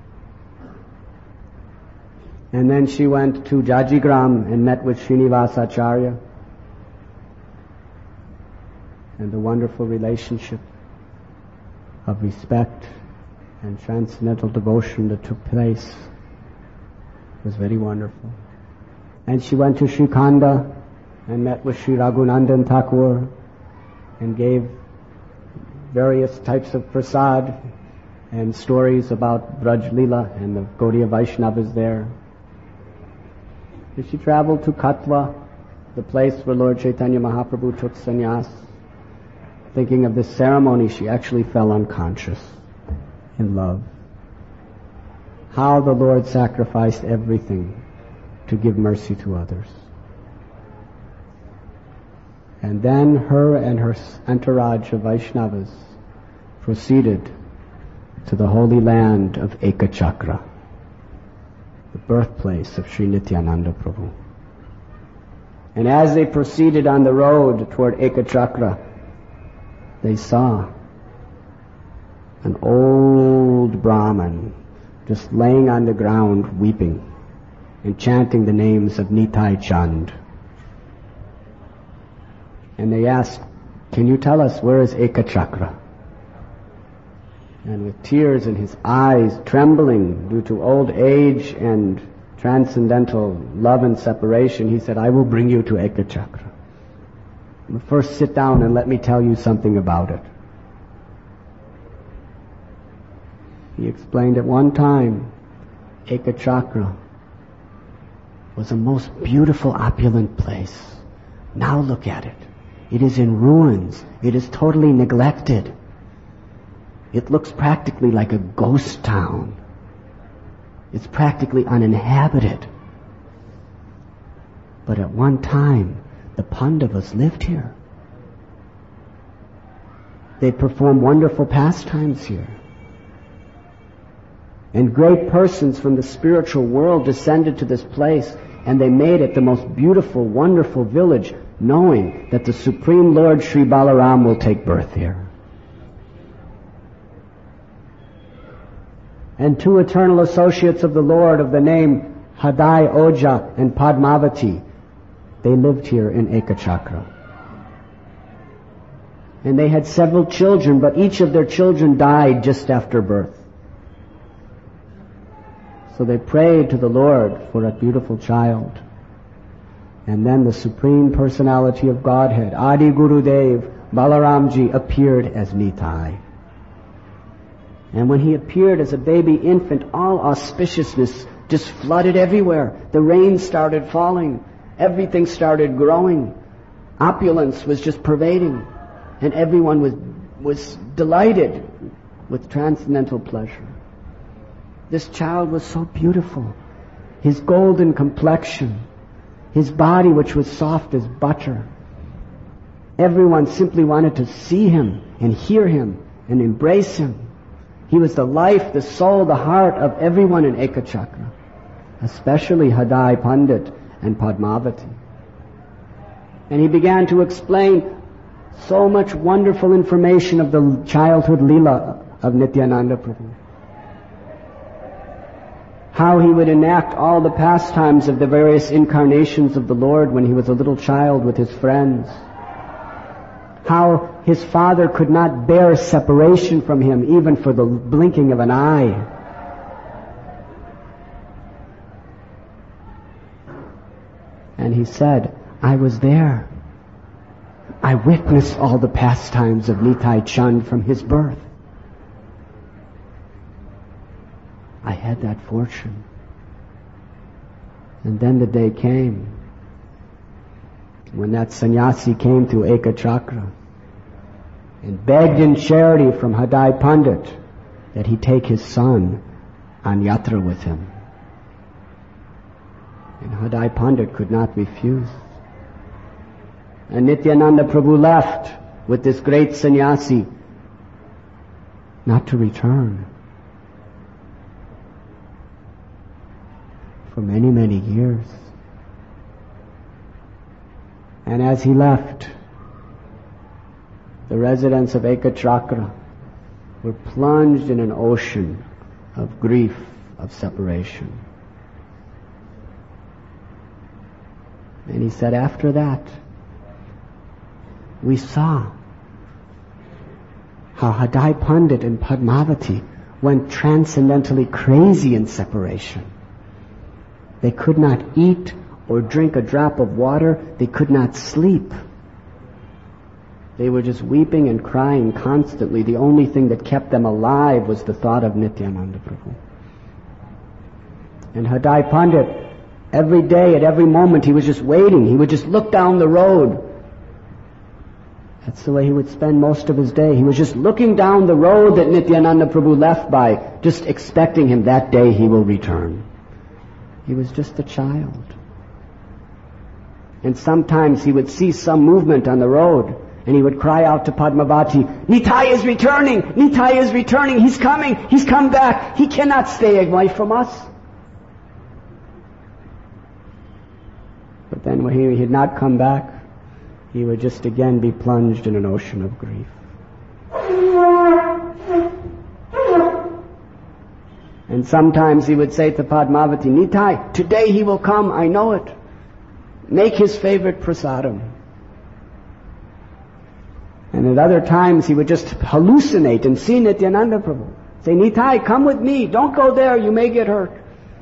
And then she went to Jajigram and met with Srinivasacharya, and the wonderful relationship of respect and transcendental devotion that took place was very wonderful. And she went to Sri Khanda and met with Sri Raghunandan Thakur and gave various types of prasad and stories about Braj Leela and the Gaudiya Vaishnavas there. And she traveled to Katwa, the place where Lord Chaitanya Mahaprabhu took sannyas. Thinking of this ceremony, she actually fell unconscious in love. How the Lord sacrificed everything to give mercy to others. And then her and her entourage of Vaishnavas proceeded to the holy land of Ekachakra, the birthplace of Sri Nityananda Prabhu. And as they proceeded on the road toward Ekachakra, they saw an old Brahmin just laying on the ground weeping and chanting the names of Nitai Chand. And they asked, "Can you tell us where is Ekachakra?" And with tears in his eyes, trembling due to old age and transcendental love and separation, he said, "I will bring you to Ekachakra. But first sit down and let me tell you something about it." He explained at one time, Ekachakra was a most beautiful, opulent place. Now look at it. It is in ruins. It is totally neglected. It looks practically like a ghost town. It's practically uninhabited. But at one time, the Pandavas lived here. They performed wonderful pastimes here. And great persons from the spiritual world descended to this place, and they made it the most beautiful, wonderful village, knowing that the Supreme Lord Sri Balaram will take birth here. And two eternal associates of the Lord of the name Hadai Oja and Padmavati, they lived here in Ekachakra. And they had several children, but each of their children died just after birth. So they prayed to the Lord for a beautiful child. And then the Supreme Personality of Godhead, Adi Gurudev, Balaramji, appeared as Nitai. And when he appeared as a baby infant, all auspiciousness just flooded everywhere. The rain started falling. Everything started growing. Opulence was just pervading. And everyone was delighted with transcendental pleasure. This child was so beautiful. His golden complexion, his body which was soft as butter. Everyone simply wanted to see him and hear him and embrace him. He was the life, the soul, the heart of everyone in Ekachakra, especially Hadai Pandit and Padmavati. And he began to explain so much wonderful information of the childhood Leela of Nityananda Prabhu. How he would enact all the pastimes of the various incarnations of the Lord when he was a little child with his friends. How his father could not bear separation from him even for the blinking of an eye. And he said, "I was there. I witnessed all the pastimes of Nitai Chand from his birth. I had that fortune." And then the day came when that sannyasi came to Ekachakra and begged in charity from Hadai Pandit that he take his son on yatra with him. And Hadai Pandit could not refuse. And Nityananda Prabhu left with this great sannyasi, not to return for many, many years. And as he left, the residents of Ekachakra were plunged in an ocean of grief, of separation. And he said, after that, we saw how Hadai Pandit and Padmavati went transcendentally crazy in separation. They could not eat or drink a drop of water. They could not sleep. They were just weeping and crying constantly. The only thing that kept them alive was the thought of Nityananda Prabhu. And Hadai Pandit, every day, at every moment, he was just waiting. He would just look down the road. That's the way he would spend most of his day. He was just looking down the road that Nityananda Prabhu left by, just expecting him that day he will return. He was just a child. And sometimes he would see some movement on the road, and he would cry out to Padmavati, Nitai is returning! Nitai is returning! He's coming! He's come back! He cannot stay away from us! But then when he had not come back, he would just again be plunged in an ocean of grief. And sometimes he would say to Padmavati, Nitai, today he will come, I know it. Make his favorite prasadam. And at other times he would just hallucinate and see Nityananda Prabhu. Say, Nitai, come with me, don't go there, you may get hurt.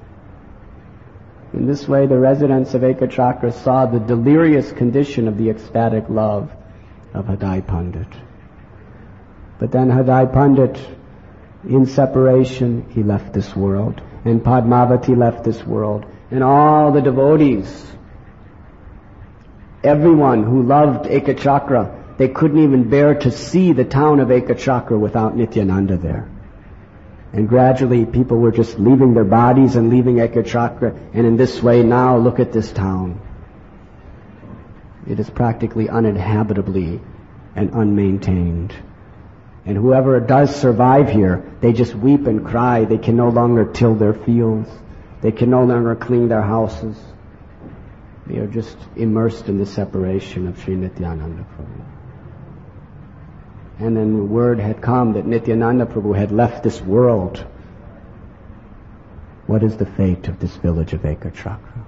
In this way the residents of Ekachakra saw the delirious condition of the ecstatic love of Hadai Pandit. But then Hadai Pandit, in separation, he left this world. And Padmavati left this world. And all the devotees, everyone who loved Ekachakra, they couldn't even bear to see the town of Ekachakra without Nityananda there. And gradually people were just leaving their bodies and leaving Ekachakra. And in this way now look at this town. It is practically uninhabitably and unmaintained. And whoever does survive here, they just weep and cry. They can no longer till their fields. They can no longer clean their houses. They are just immersed in the separation of Sri Nityananda Prabhu. And then word had come that Nityananda Prabhu had left this world. What is the fate of this village of Ekachakra?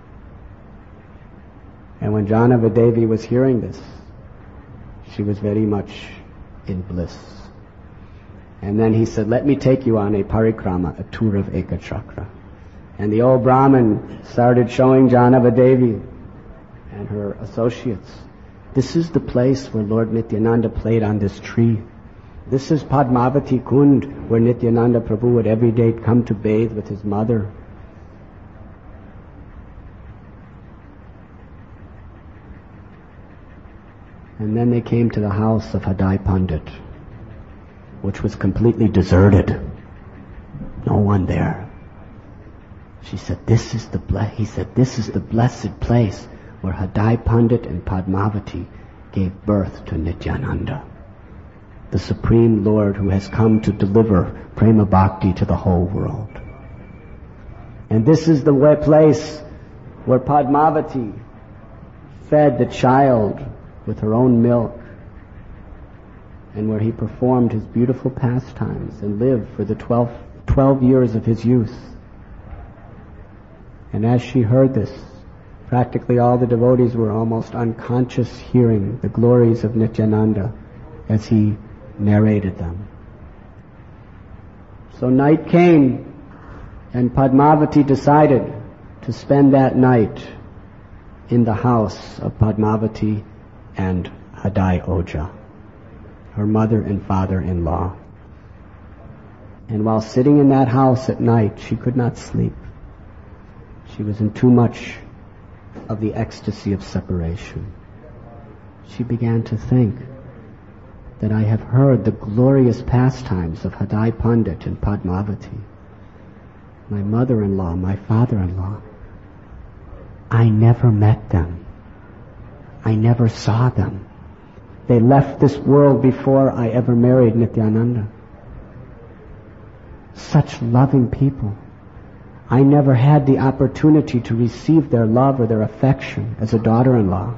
And when Janavadevi was hearing this, she was very much in bliss. And then he said, let me take you on a parikrama, a tour of Ekachakra. And the old Brahmin started showing Janavadevi and her associates, this is the place where Lord Nityananda played on this tree. This is Padmavati Kund, where Nityananda Prabhu would every day come to bathe with his mother. And then they came to the house of Hadai Pandit, which was completely deserted. No one there. She said, he said, this is the blessed place where Hadai Pandit and Padmavati gave birth to Nityananda, the Supreme Lord who has come to deliver Prema Bhakti to the whole world. And this is the place where Padmavati fed the child with her own milk, and where he performed his beautiful pastimes and lived for the 12 years of his youth. And as she heard this, practically all the devotees were almost unconscious hearing the glories of Nityananda as he narrated them. So night came, and Padmavati decided to spend that night in the house of Padmavati and Hadai Oja, her mother and father-in-law. And while sitting in that house at night, she could not sleep. She was in too much of the ecstasy of separation. She began to think that I have heard the glorious pastimes of Hadai Pandit and Padmavati, my mother-in-law, my father-in-law. I never met them. I never saw them. They left this world before I ever married Nityananda. Such loving people. I never had the opportunity to receive their love or their affection as a daughter-in-law.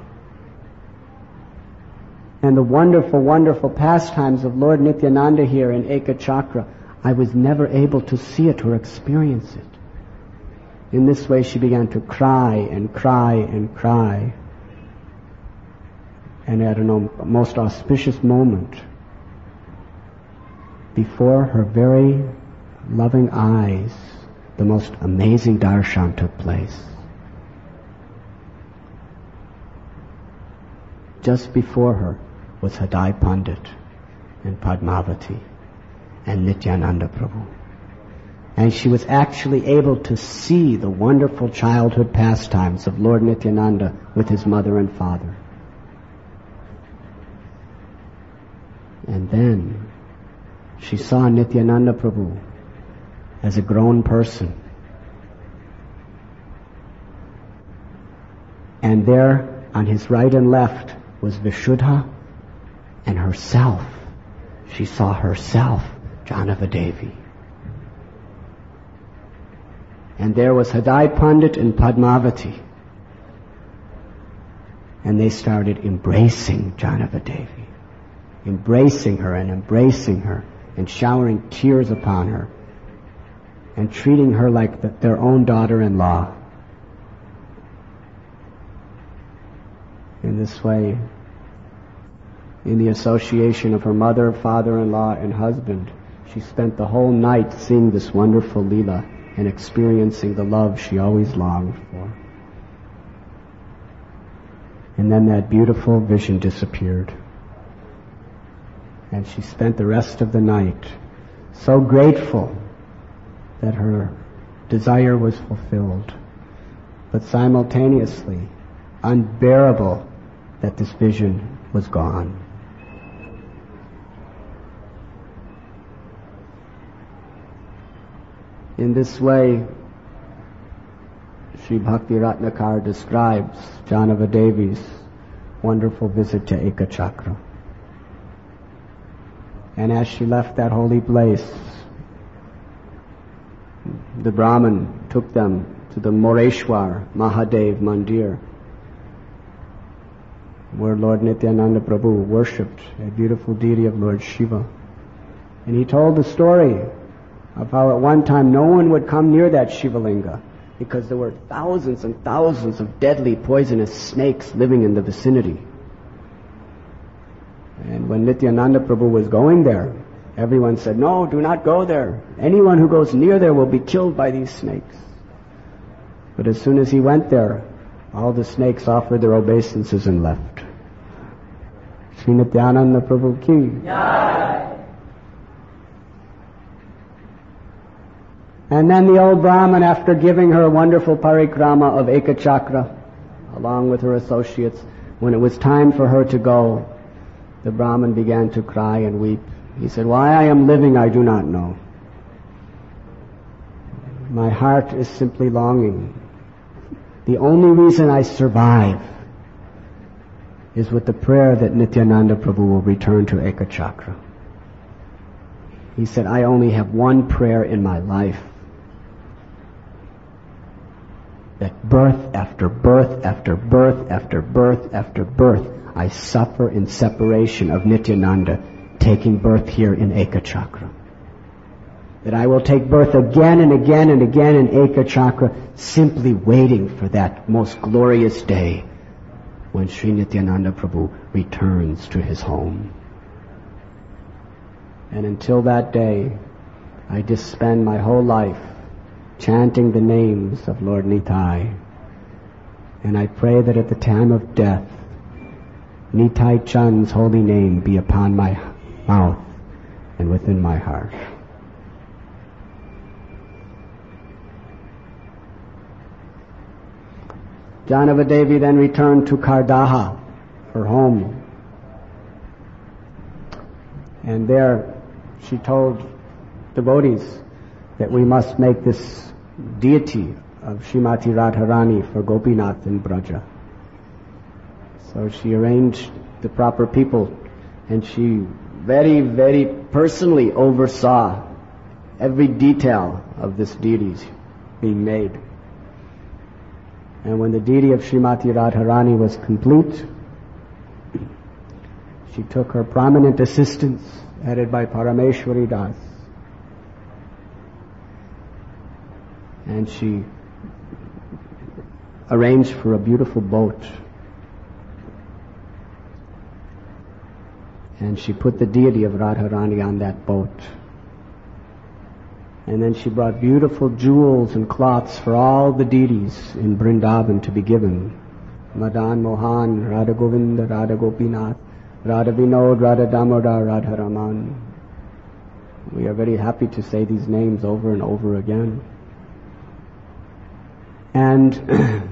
And the wonderful, wonderful pastimes of Lord Nityananda here in Ekachakra, I was never able to see it or experience it. In this way she began to cry and cry and cry. And at a most auspicious moment, before her very loving eyes, the most amazing darshan took place. Just before her was Hadai Pandit and Padmavati and Nityananda Prabhu. And she was actually able to see the wonderful childhood pastimes of Lord Nityananda with his mother and father. And then she saw Nityananda Prabhu as a grown person. And there on his right and left was Vishuddha and herself. She saw herself, Janavadevi. And there was Hadai Pandit and Padmavati. And they started embracing Janavadevi. Embracing her and showering tears upon her and treating her like their own daughter-in-law. In this way, in the association of her mother, father-in-law, and husband, she spent the whole night seeing this wonderful Leela and experiencing the love she always longed for. And then that beautiful vision disappeared. And she spent the rest of the night so grateful that her desire was fulfilled, but simultaneously unbearable that this vision was gone. In this way, Sri Bhakti Ratnakar describes Janavadevi's wonderful visit to Ekachakra. And as she left that holy place, the Brahmin took them to the Moreshwar Mahadev Mandir, where Lord Nityananda Prabhu worshipped a beautiful deity of Lord Shiva. And he told the story of how at one time no one would come near that Shivalinga because there were thousands and thousands of deadly poisonous snakes living in the vicinity. And when Nityananda Prabhu was going there, everyone said, "No, do not go there. Anyone who goes near there will be killed by these snakes." But as soon as he went there, all the snakes offered their obeisances and left. Sri Nityananda Prabhu ki. Jai. And then the old Brahmin, after giving her a wonderful parikrama of Ekachakra, along with her associates, when it was time for her to go, the Brahmin began to cry and weep. He said, "Why I am living I do not know. My heart is simply longing. The only reason I survive is with the prayer that Nityananda Prabhu will return to Ekachakra." He said, "I only have one prayer in my life, that birth after birth after birth after birth after birth I suffer in separation of Nityananda, taking birth here in Ekachakra. That I will take birth again and again and again in Ekachakra, simply waiting for that most glorious day when Sri Nityananda Prabhu returns to his home. And until that day, I just spend my whole life chanting the names of Lord Nitai. And I pray that at the time of death, Nitai Chand's holy name be upon my mouth and within my heart." Janava Devi then returned to Kardaha, her home. And there she told devotees that we must make this deity of Srimati Radharani for Gopinath in Braja. So she arranged the proper people, and she very, very personally oversaw every detail of this deity being made. And when the deity of Srimati Radharani was complete, she took her prominent assistants, headed by Parameshwari Das, and she arranged for a beautiful boat. And she put the deity of Radharani on that boat. And then she brought beautiful jewels and cloths for all the deities in Vrindavan to be given. Madan Mohan, Radha Govinda, Radha Gopinath, Radha Vinod, Radha Damodar, Radha Raman. We are very happy to say these names over and over again. And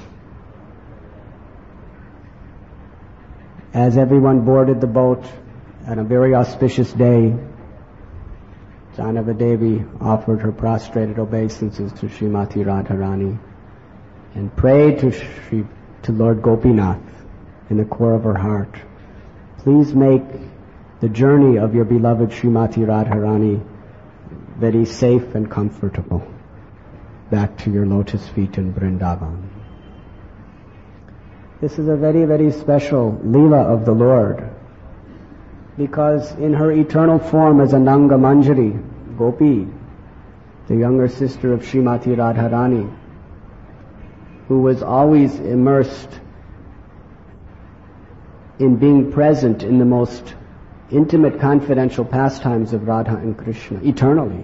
as everyone boarded the boat on a very auspicious day, Janava Devi offered her prostrated obeisances to Srimati Radharani and prayed to Lord Gopinath in the core of her heart, please make the journey of your beloved Srimati Radharani very safe and comfortable back to your lotus feet in Vrindavan. This is a very, very special Leela of the Lord, because in her eternal form as Ananga Manjari, Gopi, the younger sister of Srimati Radharani, who was always immersed in being present in the most intimate, confidential pastimes of Radha and Krishna, eternally.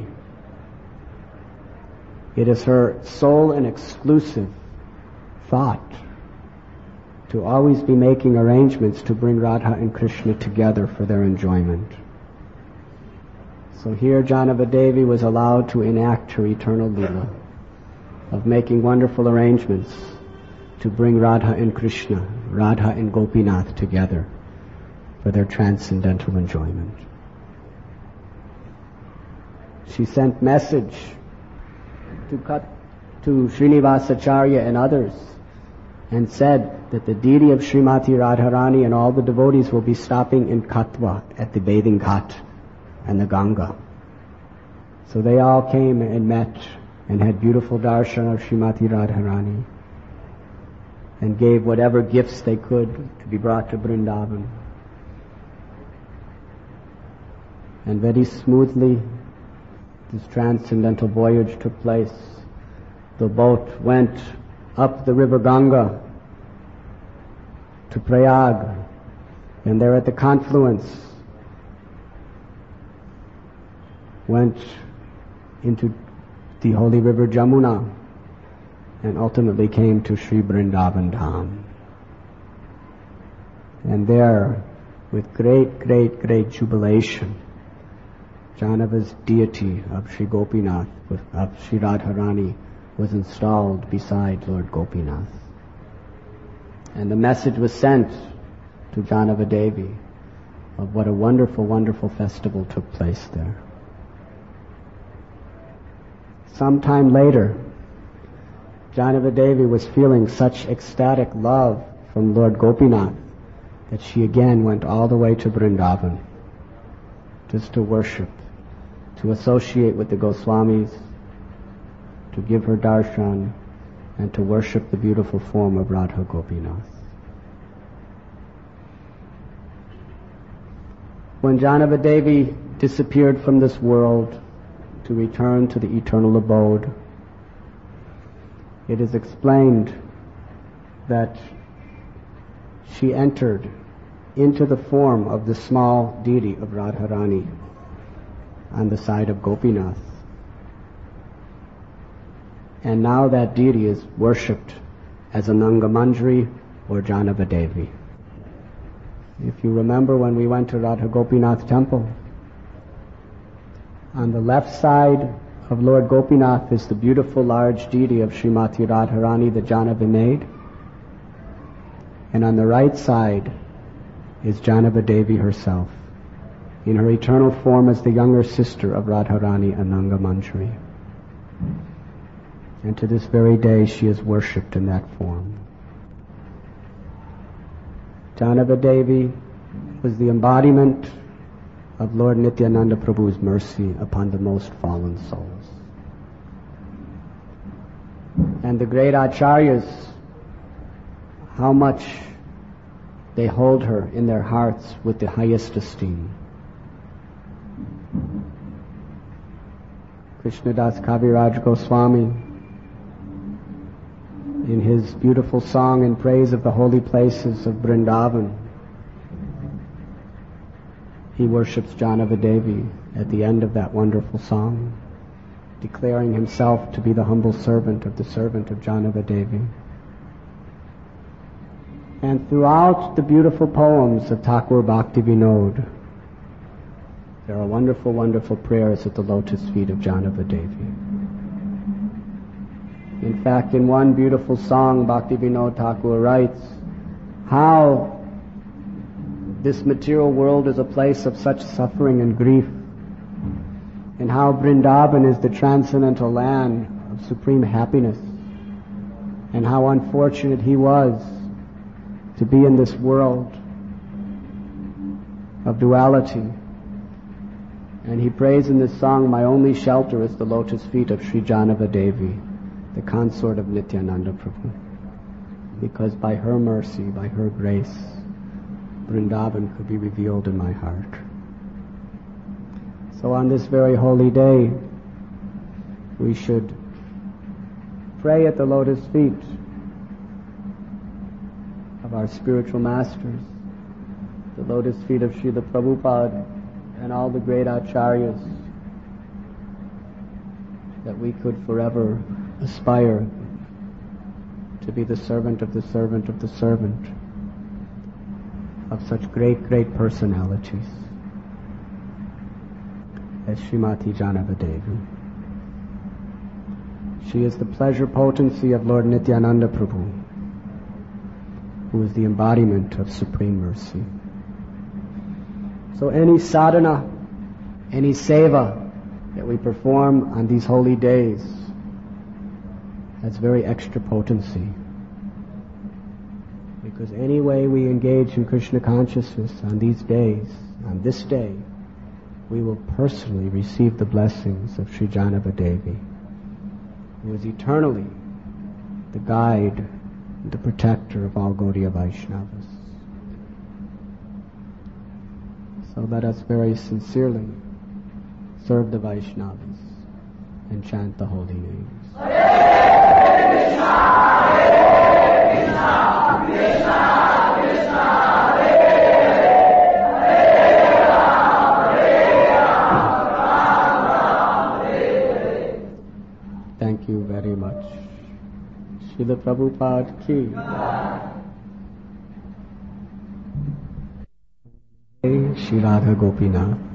It is her sole and exclusive thought to always be making arrangements to bring Radha and Krishna together for their enjoyment. So here Janava Devi was allowed to enact her eternal Leela of making wonderful arrangements to bring Radha and Krishna, Radha and Gopinath together for their transcendental enjoyment. She sent message to Srinivasacharya and others and said that the deity of Srimati Radharani and all the devotees will be stopping in Katwa at the bathing ghat and the Ganga. So they all came and met and had beautiful darshan of Srimati Radharani and gave whatever gifts they could to be brought to Vrindavan. And very smoothly this transcendental voyage took place. The boat went up the river Ganga to Prayag, and there at the confluence went into the holy river Jamuna and ultimately came to Sri Vrindavan Dham. And there, with great, great, great jubilation, Janava's deity of Sri Gopinath, of Sri Radharani, was installed beside Lord Gopinath. And the message was sent to Janava Devi of what a wonderful, wonderful festival took place there. Sometime later, Janava Devi was feeling such ecstatic love from Lord Gopinath that she again went all the way to Vrindavan just to worship, to associate with the Goswamis, to give her darshan, and to worship the beautiful form of Radha Gopinath. When Janava Devi disappeared from this world to return to the eternal abode, it is explained that she entered into the form of the small deity of Radharani on the side of Gopinath. And now that deity is worshipped as Ananga Manjari or Janava Devi. If you remember when we went to Radha Gopinath temple, on the left side of Lord Gopinath is the beautiful large deity of Srimati Radharani that Janava made, And on the right side is Janava Devi herself, in her eternal form as the younger sister of Radharani Ananga Manjari. And to this very day she is worshipped in that form. Janava Devi was the embodiment of Lord Nityananda Prabhu's mercy upon the most fallen souls. And the great acharyas, how much they hold her in their hearts with the highest esteem. Krishnadas Kaviraj Goswami, in his beautiful song in praise of the holy places of Vrindavan, he worships Janava Devi at the end of that wonderful song, declaring himself to be the humble servant of Janava Devi. And throughout the beautiful poems of Thakur Bhakti Vinod, there are wonderful, wonderful prayers at the lotus feet of Janava Devi. In fact, in one beautiful song, Bhakti Vinod Thakur writes how this material world is a place of such suffering and grief, and how Vrindavan is the transcendental land of supreme happiness, and how unfortunate he was to be in this world of duality. And he prays in this song, my only shelter is the lotus feet of Sri Janava Devi, the consort of Nityananda Prabhu, because by her mercy, by her grace, Vrindavan could be revealed in my heart. So on this very holy day, we should pray at the lotus feet of our spiritual masters, the lotus feet of Srila Prabhupada and all the great acharyas, that we could forever aspire to be the servant of the servant of the servant of such great, great personalities as Srimati Janava Devi. She is the pleasure potency of Lord Nityananda Prabhu, who is the embodiment of supreme mercy. So any sadhana, any seva that we perform on these holy days has very extra potency. Because any way we engage in Krishna consciousness on these days, on this day, we will personally receive the blessings of Sri Janava Devi, who is eternally the guide, the protector of all Gaudiya Vaishnavas. So let us very sincerely serve the Vaishnavas and chant the holy names. Hare Krishna, Hare Krishna, Krishna Krishna, Hare Hare, Hare Ram, Ram Hare Hare. Thank you very much. Srila Prabhupada ki. Shri Radha Gopinath.